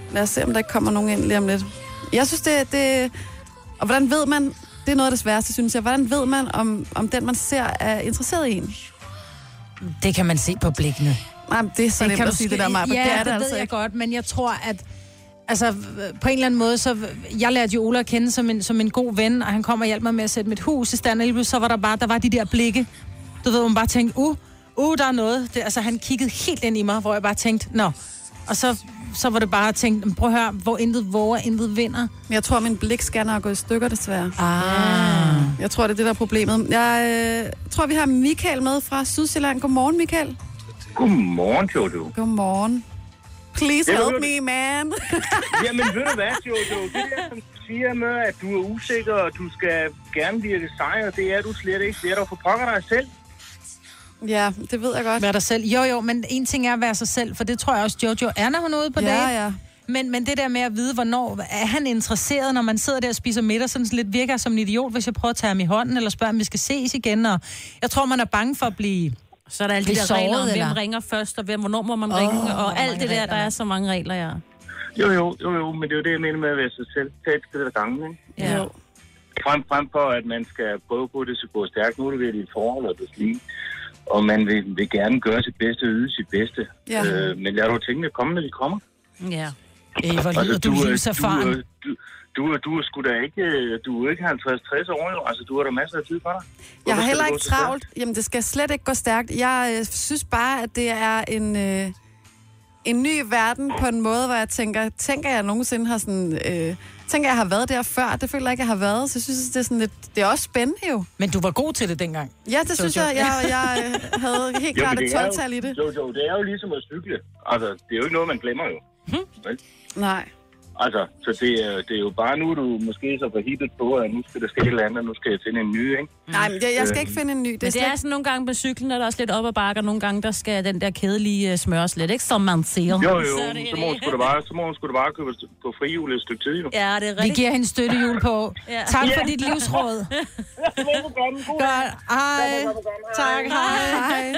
D: Lad os se, om der ikke kommer nogen ind lige om lidt. Jeg synes, det... Og hvordan ved man... Det er noget af det sværeste, synes jeg. Hvordan ved man, om den, man ser, er interesseret i en?
C: Det kan man se på blikkene.
D: Nej, det er så nemt at sige det der, Maja.
C: Ja,
D: det er
C: det
D: altså
C: ved jeg
D: ikke.
C: godt, men jeg tror, at... Altså, på en eller anden måde, så... Jeg lærte jo Ola at kende som en god ven, og han kom og hjalp mig med at sætte mit hus i stand, og lige så var der var de der blikke. Du ved, man bare tænkte, der er noget. Altså, han kiggede helt ind i mig, hvor jeg bare tænkte, nå. Og så var det bare at tænke, prøv at høre, hvor intet våger, intet vinder.
D: Jeg tror, min blikscanner er gået i stykker, desværre. Jeg tror, det er det, der er problemet. Jeg tror, vi har Michael med fra Sydsjælland. Godmorgen, Michael.
M: Godmorgen, Jojo.
D: Godmorgen. Please help me, man.
M: Jamen, ved du hvad, Jojo? Det der, som du siger med, at du er usikker, og du skal gerne virke sejr, det er du slet ikke. Det er du for pokker dig selv.
D: Ja, det ved jeg godt.
C: Vær dig selv. Jo, men en ting er at være sig selv, for det tror jeg også, Jojo er, når hun er ude på date.
D: Ja.
C: Men det der med at vide, hvornår er han interesseret, når man sidder der og spiser middag, sådan lidt virker som en idiot, hvis jeg prøver at tage ham i hånden, eller spørge, om vi skal ses igen, og jeg tror, man er bange for at blive...
E: Så er der alle de der regler om, hvem ringer først, og hvornår må man ringe, og alt det der er så mange regler, ja.
M: Jo, men det er jo det, jeg mener med at være sig selv. Tag et skridt ad gangen, ikke?
E: Ja.
M: Frem for, at man skal prøve på det, så går stærkt. Nu er det ved dit forhold, og det lige. Og man vil gerne gøre sit bedste og yde sit bedste. Ja. Men lad du tingene komme, når de kommer.
E: Ja.
C: Hvor lyder du livserfaren?
M: Du er sgu da ikke, du er ikke 50-60 år, jo. Altså, du har da masser af tid for dig.
D: Jeg har heller ikke travlt. Jamen, det skal slet ikke gå stærkt. Jeg synes bare, at det er en ny verden på en måde, hvor jeg tænker jeg nogensinde har sådan... Tænker jeg har været der før. Det føler jeg ikke, jeg har været. Så jeg synes, det er sådan lidt... Det er også spændende jo.
C: Men du var god til det dengang.
D: Ja, det synes jeg. Jeg havde helt klart et 12-tal i det.
M: Jo, det er jo ligesom at cykle. Altså, det er jo ikke noget, man glemmer jo.
D: Nej.
M: Altså, så det er jo bare nu, du måske så forhittet på, at nu skal der ske et eller andet, og nu skal jeg finde en ny, ikke?
D: Nej, men jeg skal ikke finde en ny.
E: Det er sådan nogle gange på cyklen, og der er også lidt op ad bakke, og nogle gange, der skal den der kæde lige smøres lidt, ikke? Som man siger.
M: Jo, så må hun sgu da bare købe på frihjul et stykke tid, jo.
E: Ja, det er rigtigt.
C: Vi giver hende støttehjul på.
E: Ja.
C: Tak for dit livsråd. Godt. Hej. Tak, hej.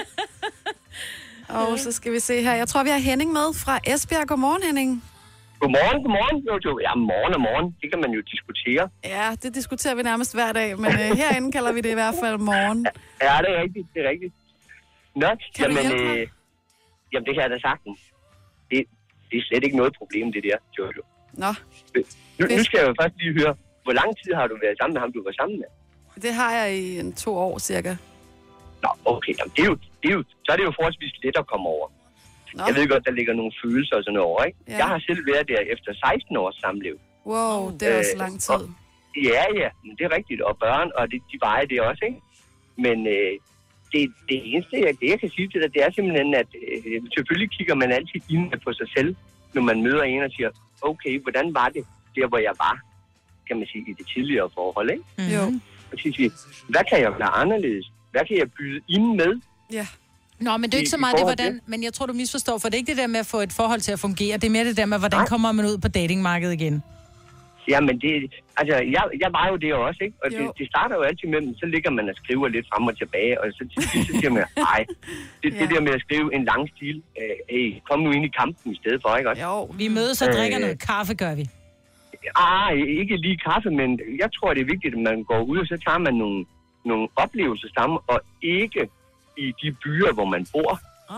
D: Og så skal vi se her. Jeg tror, vi har Henning med fra Esbjerg. Godmorgen, Henning.
N: Godmorgen, Jojo. Ja, morgen. Det kan man jo diskutere.
D: Ja, det diskuterer vi nærmest hver dag, men herinde kalder vi det i hvert fald morgen.
N: Ja, det er rigtigt. Nå, jamen det kan jeg da sagtens. Det er slet ikke noget problem, det der, Jojo.
D: Nå.
N: Nu skal jeg jo først lige høre, hvor lang tid har du været sammen med ham, du var sammen med?
D: Det har jeg i 2 år, cirka.
N: Nå, okay. Jamen, så er det jo forholdsvis let at komme over. Nå. Jeg ved godt, der ligger nogle følelser og sådan noget over, ikke? Ja. Jeg har selv været der efter 16 års samliv.
D: Wow, det er også lang tid.
N: Ja, men det er rigtigt. Og børn, og de vejer det også, ikke? Men det eneste, jeg kan sige til dig, det er simpelthen, at selvfølgelig kigger man altid ind på sig selv, når man møder en og siger, okay, hvordan var det der, hvor jeg var, kan man sige, i det tidligere forhold, ikke?
D: Jo.
N: Og så siger, hvad kan jeg være anderledes? Hvad kan jeg byde ind med?
D: Ja.
C: Nå, men det er ikke så meget det, hvordan... Men jeg tror, du misforstår, for det er ikke det der med at få et forhold til at fungere. Det er mere det der med, hvordan kommer man ud på datingmarkedet igen?
N: Ja, men det... Altså, jeg var jo det også, ikke? Og det starter jo altid med, så ligger man og skriver lidt frem og tilbage, og så siger man, det der med at skrive en lang stil, kom nu ind i kampen i stedet for, ikke også?
C: Jo, vi mødes og drikker noget kaffe, gør vi.
N: Ikke lige kaffe, men jeg tror, det er vigtigt, at man går ud, og så tager man nogle oplevelser sammen, og ikke i de byer, hvor man bor.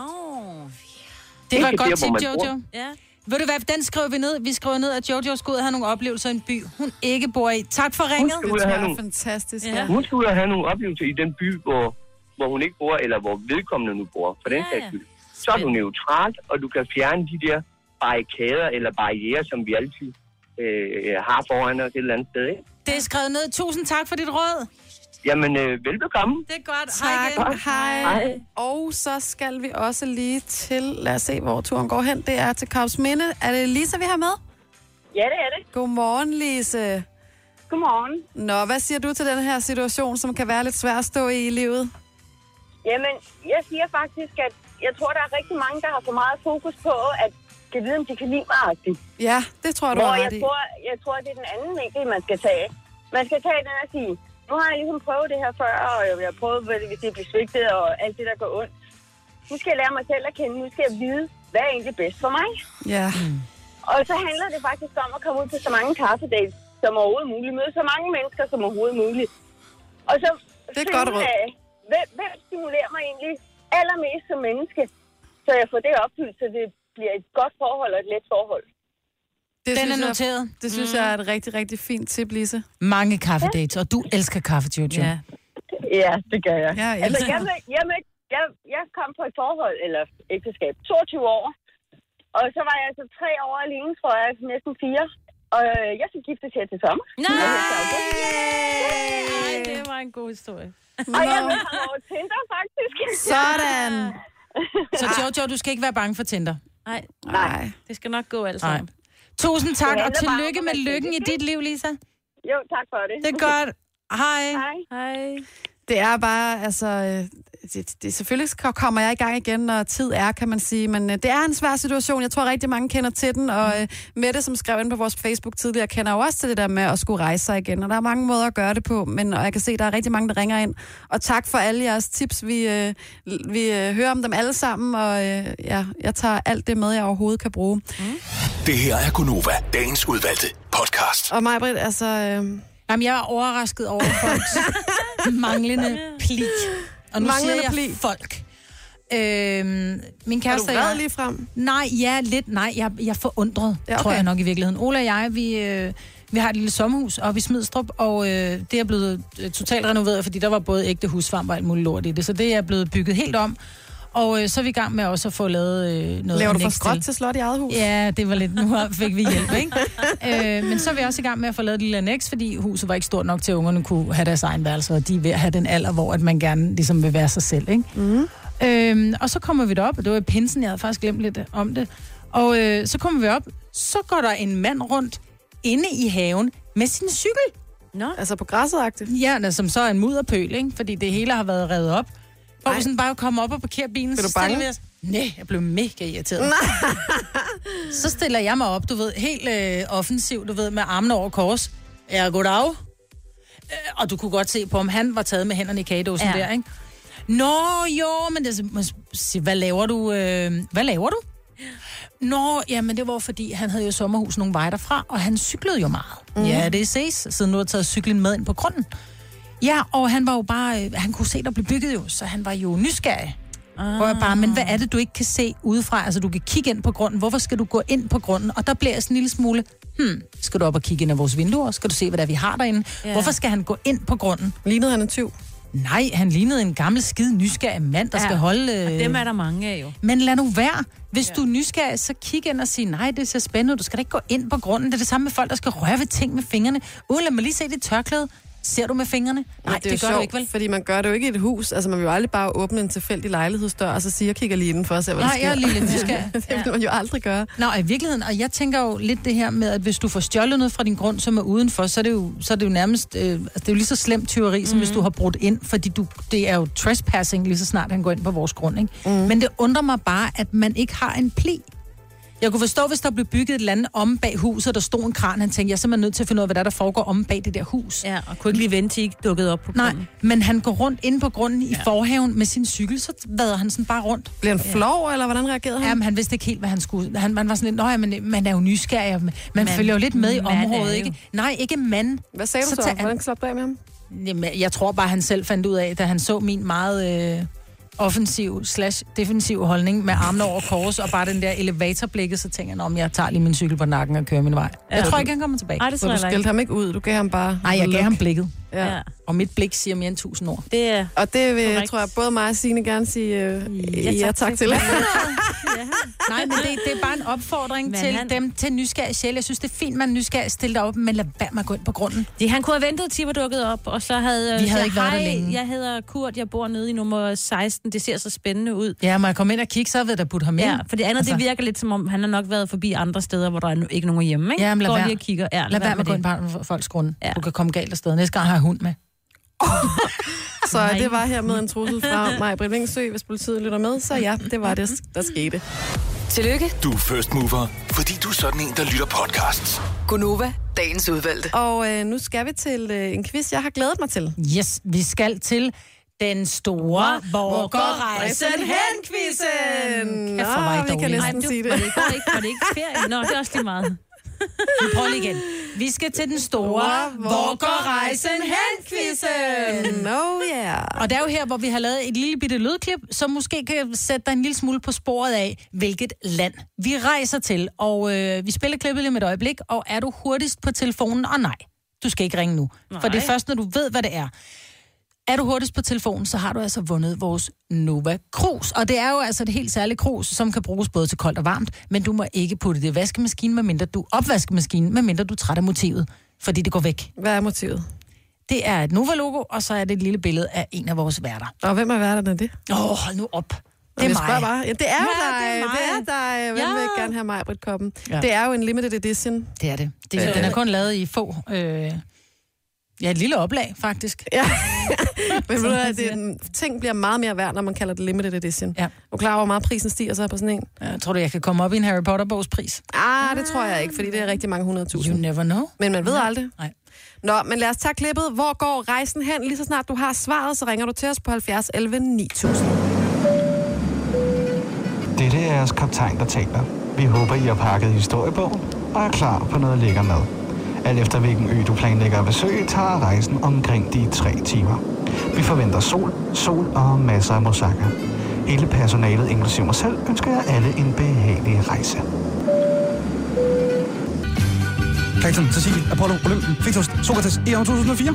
C: Det var godt til Jojo. Ja. Ved du hvad, den skriver vi ned. Vi skriver ned, at Jojo skal ud og have nogle oplevelser i en by, hun ikke bor i. Tak for ringet.
D: Det er fantastisk.
N: Ja. Hun skal ud og have nogle oplevelser i den by, hvor hun ikke bor, eller hvor vedkommende nu bor, for den sags skyld. Så er du neutralt, og du kan fjerne de der barrikader eller barrierer, som vi altid har foran os et eller andet sted, ikke?
C: Det er skrevet ned. Tusind tak for dit råd.
N: Jamen, velbekomme.
C: Det er godt.
D: Tak. Hej. Og så skal vi også lige til, lad os se, hvor turen går hen. Det er til Karlsminde. Er det Lisa, vi har med?
O: Ja, det er det.
D: Godmorgen, Lise.
O: Godmorgen.
D: Nå, hvad siger du til den her situation, som kan være lidt svær at stå i livet?
O: Jamen, jeg siger faktisk, at jeg tror, der er rigtig mange, der har for meget fokus på, at det vide, om de kan lide mig.
D: Ja, det tror jeg, du har ret i.
O: Jeg tror, det er den anden vinkel, man skal tage. Man skal tage den og sige, nu har jeg ligesom prøvet det her før, og jeg har prøvet, hvis det bliver svigtet og alt det, der går ondt. Nu skal jeg lære mig selv at kende. Nu skal jeg vide, hvad er egentlig bedst for mig.
D: Ja.
O: Og så handler det faktisk om at komme ud til så mange kaffedates som overhovedet muligt. Møde så mange mennesker som overhovedet muligt. Og så
D: det er godt råd.
O: Hvem stimulerer mig egentlig allermest som menneske, så jeg får det opfyldt, så det bliver et godt forhold og et let forhold.
C: Den er noteret.
D: Det synes jeg er et rigtig, rigtig fint tip, Lise.
C: Mange kaffedates, og du elsker kaffe, Jojo.
O: Ja, det gør jeg.
D: Ja,
O: jeg kom på et forhold, eller ægteskab, 22 år. Og så var jeg altså 3 år alene, tror jeg, næsten 4. Og jeg skal giftes her til sommer.
E: Nej, det var en god historie.
O: Og jeg vil have over Tinder, faktisk.
D: Sådan.
C: Så Jojo, du skal ikke være bange for Tinder.
E: Nej. Det skal nok gå alt sammen.
C: Tusind tak, og tillykke med lykken i dit liv, Lisa.
O: Jo, tak for det.
C: Det er godt. Hej.
E: Hej.
D: Det er bare, altså... Det selvfølgelig kommer jeg i gang igen, når tid er, kan man sige. Men det er en svær situation. Jeg tror, rigtig mange kender til den. Og Mette, som skrev ind på vores Facebook tidligere, kender jo også til det der med at skulle rejse sig igen. Og der er mange måder at gøre det på. Og jeg kan se, der er rigtig mange, der ringer ind. Og tak for alle jeres tips. Vi hører om dem alle sammen. Og jeg tager alt det med, jeg overhovedet kan bruge.
G: Det her er Gonova, dagens udvalgte podcast.
D: Og Maj-Brit, altså...
C: Jamen, jeg er overrasket over folks manglende pli. Og nu siger jeg folk. Min kæreste...
D: Er du vred lige frem?
C: Nej, lidt. Nej, jeg er forundret, tror jeg nok i virkeligheden. Ola og jeg, vi har et lille sommerhus oppe i Smidstrup, og det er blevet totalt renoveret, fordi der var både ægte husvarme og alt muligt lort i det. Så det er blevet bygget helt om. Og så er vi i gang med også at få lavet noget.
D: Laver du for skråt til slot i eget hus?
C: Ja, det var lidt... Nu fik vi hjælp, ikke? Men så er vi også i gang med at få lavet et lille annex, fordi huset var ikke stort nok til, at ungerne kunne have deres egen værelse, og de er ved at have den alder, hvor at man gerne ligesom vil være sig selv, ikke? Og så kommer vi derop, og det var i pinsen, jeg havde faktisk glemt lidt om det. Og så kommer vi op, så går der en mand rundt inde i haven med sin cykel.
D: Nå. Altså på græsset-agtigt?
C: Ja, som så er en mudderpøl, ikke? Fordi det hele har været revet op. Og vi sådan bare komme op og parkere bilen, så stiller vi os... Nej, jeg blev mega irriteret. Så stiller jeg mig op, du ved, helt offensivt, du ved, med armene over kors. Ja, goddag. Og du kunne godt se på, om han var taget med hænderne i kagedåsen der, ikke? Nå, jo, men det, hvad laver du? Hvad laver du? Nå, jamen det var fordi, han havde jo sommerhus nogle veje derfra, og han cyklede jo meget. Ja, det ses, siden nu har taget cyklen med ind på grunden. Ja, og han var jo bare... Han kunne se, der blev bygget jo, så han var jo nysgerrig. Hvor jeg bare, men hvad er det, du ikke kan se udefra? Altså, du kan kigge ind på grunden. Hvorfor skal du gå ind på grunden? Og der bliver jeg sådan en lille smule... Skal du op og kigge ind af vores vinduer? Skal du se, hvad der vi har derinde? Ja. Hvorfor skal han gå ind på grunden?
D: Lignede han en tyv?
C: Nej, han lignede en gammel, skide nysgerrig mand, der skal holde...
E: Og dem er der mange af jo.
C: Men lad nu være. Hvis du er nysgerrig, så kig ind og sig, nej, det ser spændende. Du skal da ikke gå ind på grunden. Det er det samme med folk, der skal røre ved ting med fingrene. Lad mig lige se det tørklæde. Ser du med fingrene? Nej, det gør
D: sjovt,
C: du ikke, vel?
D: Fordi man gør det jo ikke i et hus. Altså, man vil jo aldrig bare åbne en tilfældig lejlighedsdør, og så sige, jeg kigger lige indenfor og ser, hvad der sker.
C: Nej, jeg er lige lidt nysgerrig.
D: Det vil man jo aldrig gøre.
C: Nå, i virkeligheden, og jeg tænker jo lidt det her med, at hvis du får stjålet noget fra din grund, som er udenfor, så er det jo nærmest, det er jo lige så slemt tyveri, som hvis du har brudt ind, fordi det er jo trespassing, lige så snart han går ind på vores grund, ikke? Men det undrer mig bare, at man ikke har en pli. Jeg kunne forstå, hvis der blev bygget et eller andet om bag huset, der stod en kran, han tænkte, jeg er simpelthen nødt til at finde ud af, hvad der foregår om bag det der hus.
E: Ja, og kunne ikke lige vente, ikke dukket op på grunden.
C: Nej, men han går rundt inde på grunden i forhaven med sin cykel, så vader han sådan bare rundt.
D: Bliver han flov, eller hvordan reagerede han?
C: Jamen, han vidste ikke helt, hvad han skulle. Han var sådan lidt, men man er jo nysgerrig, man følger jo lidt med i området, ikke? Nej, ikke mand.
D: Hvad sagde du så? Hvordan slap du af med ham?
C: Jamen, jeg tror bare, han selv fandt ud af, da han så min meget... offensiv/defensiv holdning med armene over kors og bare den der elevatorblikket, så tænker jeg, om jeg tager lige min cykel på nakken og kører min vej. Ja. Jeg tror ikke, han kommer tilbage.
E: Ej, det
D: så du skældte ham ikke ud? Du gav ham bare...
C: Nej, jeg gav ham blikket. Ja. Og mit blik siger mere end 1000 ord.
E: Det er
D: og det vil, tror jeg, både mig og Signe gerne sige tak til.
C: Nej, men det er bare en opfordring men til dem, til nysgerrig sjæl. Jeg synes, det er fint, man nysgerrig stille op, men lad være med at gå ind på grunden.
E: Han kunne have ventet, til var dukket op, og så havde...
C: Vi havde ikke været der længe.
E: Jeg hedder Kurt, jeg bor nede i nummer 16. Det ser så spændende ud.
C: Ja, må jeg komme ind og kigge, så ved der putte ham ind.
E: Ja, for det andet, det virker lidt som om, han har nok været forbi andre steder, hvor der er ikke nogen hjemme, ikke?
C: Ja, men lad være.
E: Lige og kigger. Ja,
C: lad være med at gå ind på folks grunde. Ja. Du kan komme galt afsted. Næste gang har jeg hund med.
D: Så det var her med en trussel fra Maj-Brit Vingsø, hvis politiet lytter med. Så ja, det var det, der skete.
F: Tillykke.
G: Du er first mover, fordi du er sådan en, der lytter podcasts.
F: Gonova, dagens udvalgte.
D: Og nu skal vi til en quiz, jeg har glædet mig til.
C: Yes, vi skal til Den store, hvor går rejsen hen, quizzen?
D: Nå, vi kan næsten sige det.
E: Var det ikke ferie? Nå, det er også lige meget.
C: Vi prøver lige igen. Vi skal til den store, hvor går rejsen hen, quizzen?
D: Oh yeah.
C: Og det er jo her, hvor vi har lavet et lille bitte lydklip, som måske kan sætte dig en lille smule på sporet af, hvilket land vi rejser til. Og vi spiller klippet lige med et øjeblik, og er du hurtigst på telefonen? Og nej, du skal ikke ringe nu. Nej. For det er først, når du ved, hvad det er. Er du hurtigst på telefonen, så har du altså vundet vores Nova Cruz. Og det er jo altså et helt særligt krus, som kan bruges både til koldt og varmt, men du må ikke putte det i vaskemaskinen, medmindre du opvaskemaskinen, medmindre du er træt af motivet, fordi det går væk.
D: Hvad er motivet?
C: Det er et Nova-logo, og så er det et lille billede af en af vores værter.
D: Og hvem er værterne af det?
C: Hold nu op. Det er mig.
D: Bare. Ja, det er dig. Det er dig. Hvem vil gerne have Maj-Brit-koppen? Ja. Det er jo en limited edition.
C: Det er det. Den er kun lavet i få... Ja, et lille oplag, faktisk.
D: Ja, men ved du hvad, ting bliver meget mere værd, når man kalder det limited edition. Ja. Du er klar over, hvor meget prisen stiger så på sådan en?
C: Ja, tror du, jeg kan komme op i en Harry Potter-bogs pris?
D: Det tror jeg ikke, fordi det er rigtig mange 100.000.
C: You never know.
D: Men man ved aldrig. Nej. Nå, men lad os tage klippet. Hvor går rejsen hen? Lige så snart du har svaret, så ringer du til os på 70 11 9000.
P: Dette er jeres kaptajn, der taler. Vi håber, I har pakket historiebogen og er klar på noget lækker mad. Alt efter hvilken ø du planlægger at besøge, tager rejsen omkring de 3 timer. Vi forventer sol og masser af moussaka. Hele personalet, inklusive mig selv, ønsker jer alle en behagelig rejse.
Q: Clayton, Cecilie, Apollo, Olympen, Fitos, Sokrates, ER 2004.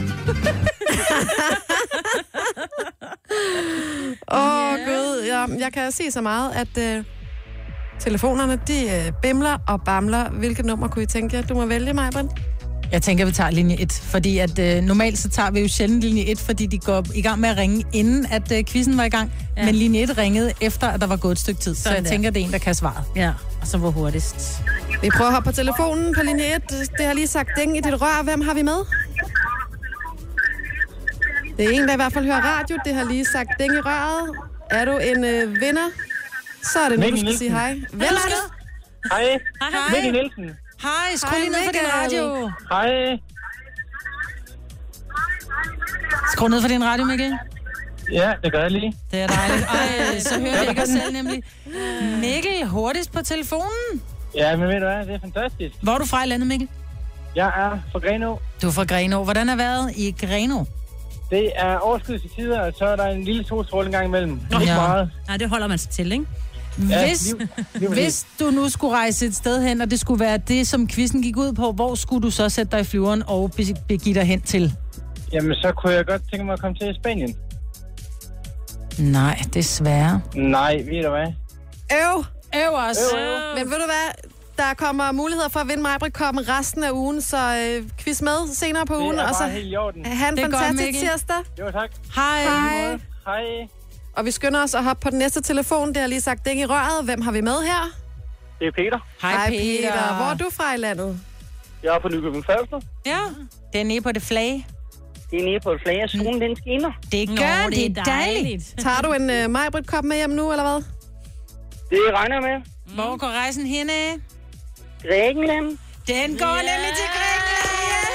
D: Gud, ja, jeg kan se så meget, at telefonerne, de bimler og bamler. Hvilket nummer kunne I tænke jer, du må vælge, Maj-Brit?
C: Jeg tænker, vi tager linje 1, fordi at normalt så tager vi jo sjældent linje 1, fordi de går i gang med at ringe, inden at quizzen var i gang. Ja. Men linje 1 ringede efter, at der var gået et stykke tid. Så jeg tænker, det er en, der kan svare.
E: Ja, og så var hurtigst.
D: Vi prøver at hoppe på telefonen på linje 1. Det har lige sagt ding i dit rør. Hvem har vi med? Det er en, der i hvert fald hører radio. Det har lige sagt ding i røret. Er du en vinder? Så er det nu, du skal sige hej. Hvem er det?
R: Hej. Mikkel Nielsen.
C: Hej, skru lige ned for din radio.
R: Hej.
C: Skru ned for din radio, Mikkel.
R: Ja, det gør jeg lige.
C: Det er dejligt. Ej, så hører jeg ikke os selv nemlig. Mikkel, hurtigst på telefonen.
R: Ja, men ved du hvad, det er fantastisk.
C: Hvor er du fra i landet, Mikkel?
R: Jeg er fra Grenaa.
C: Du er fra Grenaa. Hvordan er vejret i Grenaa?
R: Det er overskyet til tider, og så er der en lille solstråle gang imellem. Ikke meget.
E: Nej, det holder man sig til, ikke?
C: Hvis du nu skulle rejse et sted hen, og det skulle være det, som quizzen gik ud på, hvor skulle du så sætte dig i flyveren og begive dig hen til?
R: Jamen, så kunne jeg godt tænke mig at komme til Spanien.
C: Nej, desværre.
R: Nej, ved du hvad?
C: Øv også.
D: Men ved du hvad? Der kommer muligheder for at vinde Maj-Brit-koppen resten af ugen, så quiz med senere på ugen.
R: Det er
D: og så
R: bare helt i orden.
D: Ha' en fantastisk tirsdag.
R: Jo, tak.
C: Hej.
R: Hej.
D: Og vi skynder os at hoppe på den næste telefon. Det har lige sagt ding i røret. Hvem har vi med her?
R: Det er Peter.
C: Hej Peter.
D: Hvor er du fra i landet?
R: Jeg er på Nykøbing Falster.
C: Ja, det er nede på det flag.
R: Det er nede på det flag, og solen den skinner.
C: Det gør det er dejligt.
D: Tager du en Maj-Brit-kop med hjem nu, eller hvad?
R: Det regner jeg med.
C: Hvor går rejsen hen af?
R: Grækenland.
C: Den går nemlig til Grækenland.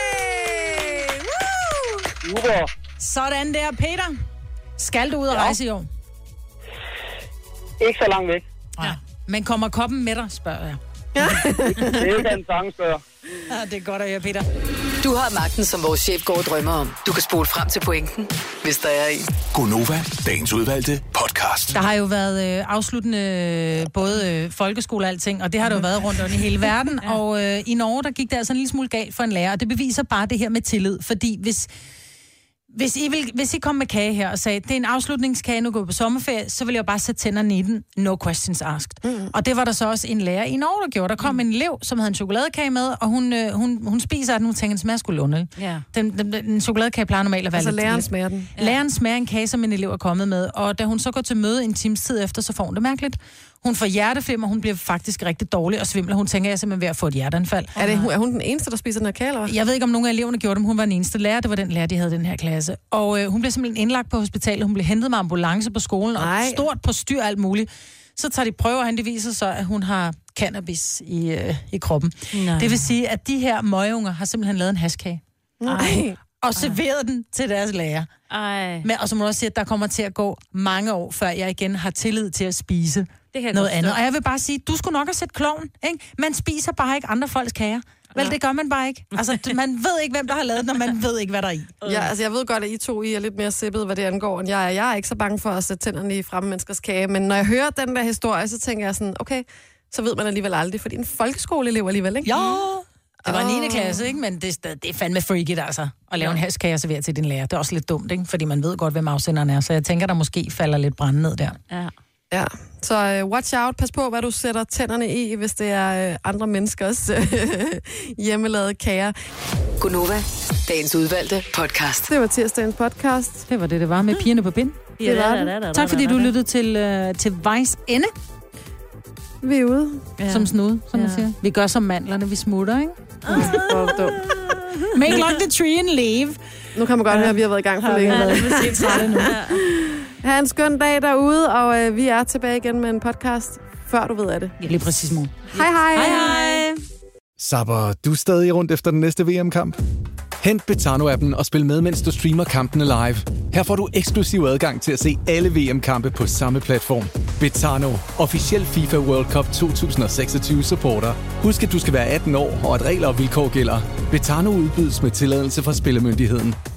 R: Super.
C: Sådan der, Peter. Skal du ud og rejse i år?
R: Ikke så langt væk.
C: Ja. Men kommer koppen med dig, spørger jeg.
R: Ja. Det kan en sang spørge.
C: Ja, det er godt at høre, Peter.
F: Du har magten, som vores chef går og drømmer om. Du kan spole frem til pointen, hvis der er en.
G: Gonova, dagens udvalgte podcast.
C: Der har jo været afsluttende både folkeskole og alting, og det har der jo været rundt om i hele verden. Ja. Og i Norge, der gik det altså en lille smule galt for en lærer, og det beviser bare det her med tillid. Fordi hvis I kom med kage her og sagde, det er en afslutningskage, nu går vi på sommerferie, så vil jeg jo bare sætte tænderne i den. No questions asked. Mm. Og det var der så også en lærer i Norge, der gjorde. Der kom en elev, som havde en chokoladekage med, og hun spiser den, hun tænker, den smager sgu lunde. Ja. Den chokoladekage plejer normalt at være
D: lidt... læreren smager den.
C: Ja. Læreren smager en kage, som en elev er kommet med, og da hun så går til møde en times tid efter, så får hun det mærkeligt. Hun får hjerteflimmer, hun bliver faktisk rigtig dårlig og svimler. Hun tænker, jeg er simpelthen ved at få et hjerteanfald.
D: Er hun den eneste, der spiser den her kage, eller hvad?
C: Jeg ved ikke, om nogen af eleverne gjorde det, men hun var den eneste lærer. Det var den lærer, de havde i den her klasse. Og hun blev simpelthen indlagt på hospitalet. Hun blev hentet med ambulance på skolen, og stort på styr alt muligt. Så tager de prøver, og det viser så, at hun har cannabis i kroppen. Nej. Det vil sige, at de her møgunger har simpelthen lavet en hashkage. Nej. og serveret den til deres lærer. Men, og så må du også sige, at der kommer til at gå mange år, før jeg igen har tillid til at spise noget andet. Og jeg vil bare sige, du skulle nok have set klovn, ikke? Man spiser bare ikke andre folks kager. Vel, det gør man bare ikke. Altså, man ved ikke, hvem der har lavet den, og man ved ikke, hvad der er i.
D: Ja, altså jeg ved godt, at I to er lidt mere sippet, hvad det angår, end jeg er. Jeg er ikke så bange for at sætte tænderne i fremme menneskers kage, men når jeg hører den der historie, så tænker jeg sådan, okay, så ved man alligevel aldrig, fordi en folkeskoleelev alligevel, ikke?
C: Ja, det var 9. klasse, ikke? Men det er fandme freaky, altså, at lave en haskage og servere til din lærer. Det er også lidt dumt, ikke? Fordi man ved godt, hvem afsenderen er, så jeg tænker, der måske falder lidt brand ned der.
D: Ja, så watch out. Pas på, hvad du sætter tænderne i, hvis det er andre menneskers hjemmelavede kager.
F: Gunova, dagens udvalgte podcast.
D: Det var tirsdagens podcast.
C: Det var det var med pigerne på bind.
D: Det var det.
C: Tak fordi du lyttede til vejs ende.
D: Vi er ude.
C: Som snude, som man siger. Vi gør som mandlerne, vi smutter, ikke? Make like the tree and leave.
D: Nu kan man godt høre, at vi har været i gang for længe. Ha' en skøn dag derude, og vi er tilbage igen med en podcast, før du ved af det.
C: Ja, lige præcis, mor.
D: Hej hej.
C: Hej hej.
S: Sapper, du er stadig rundt efter den næste VM-kamp? Hent Betano-appen og spil med, mens du streamer kampene live. Her får du eksklusiv adgang til at se alle VM-kampe på samme platform. Betano, officiel FIFA World Cup 2026 supporter. Husk, at du skal være 18 år, og at regler og vilkår gælder. Betano udbydes med tilladelse fra Spillemyndigheden.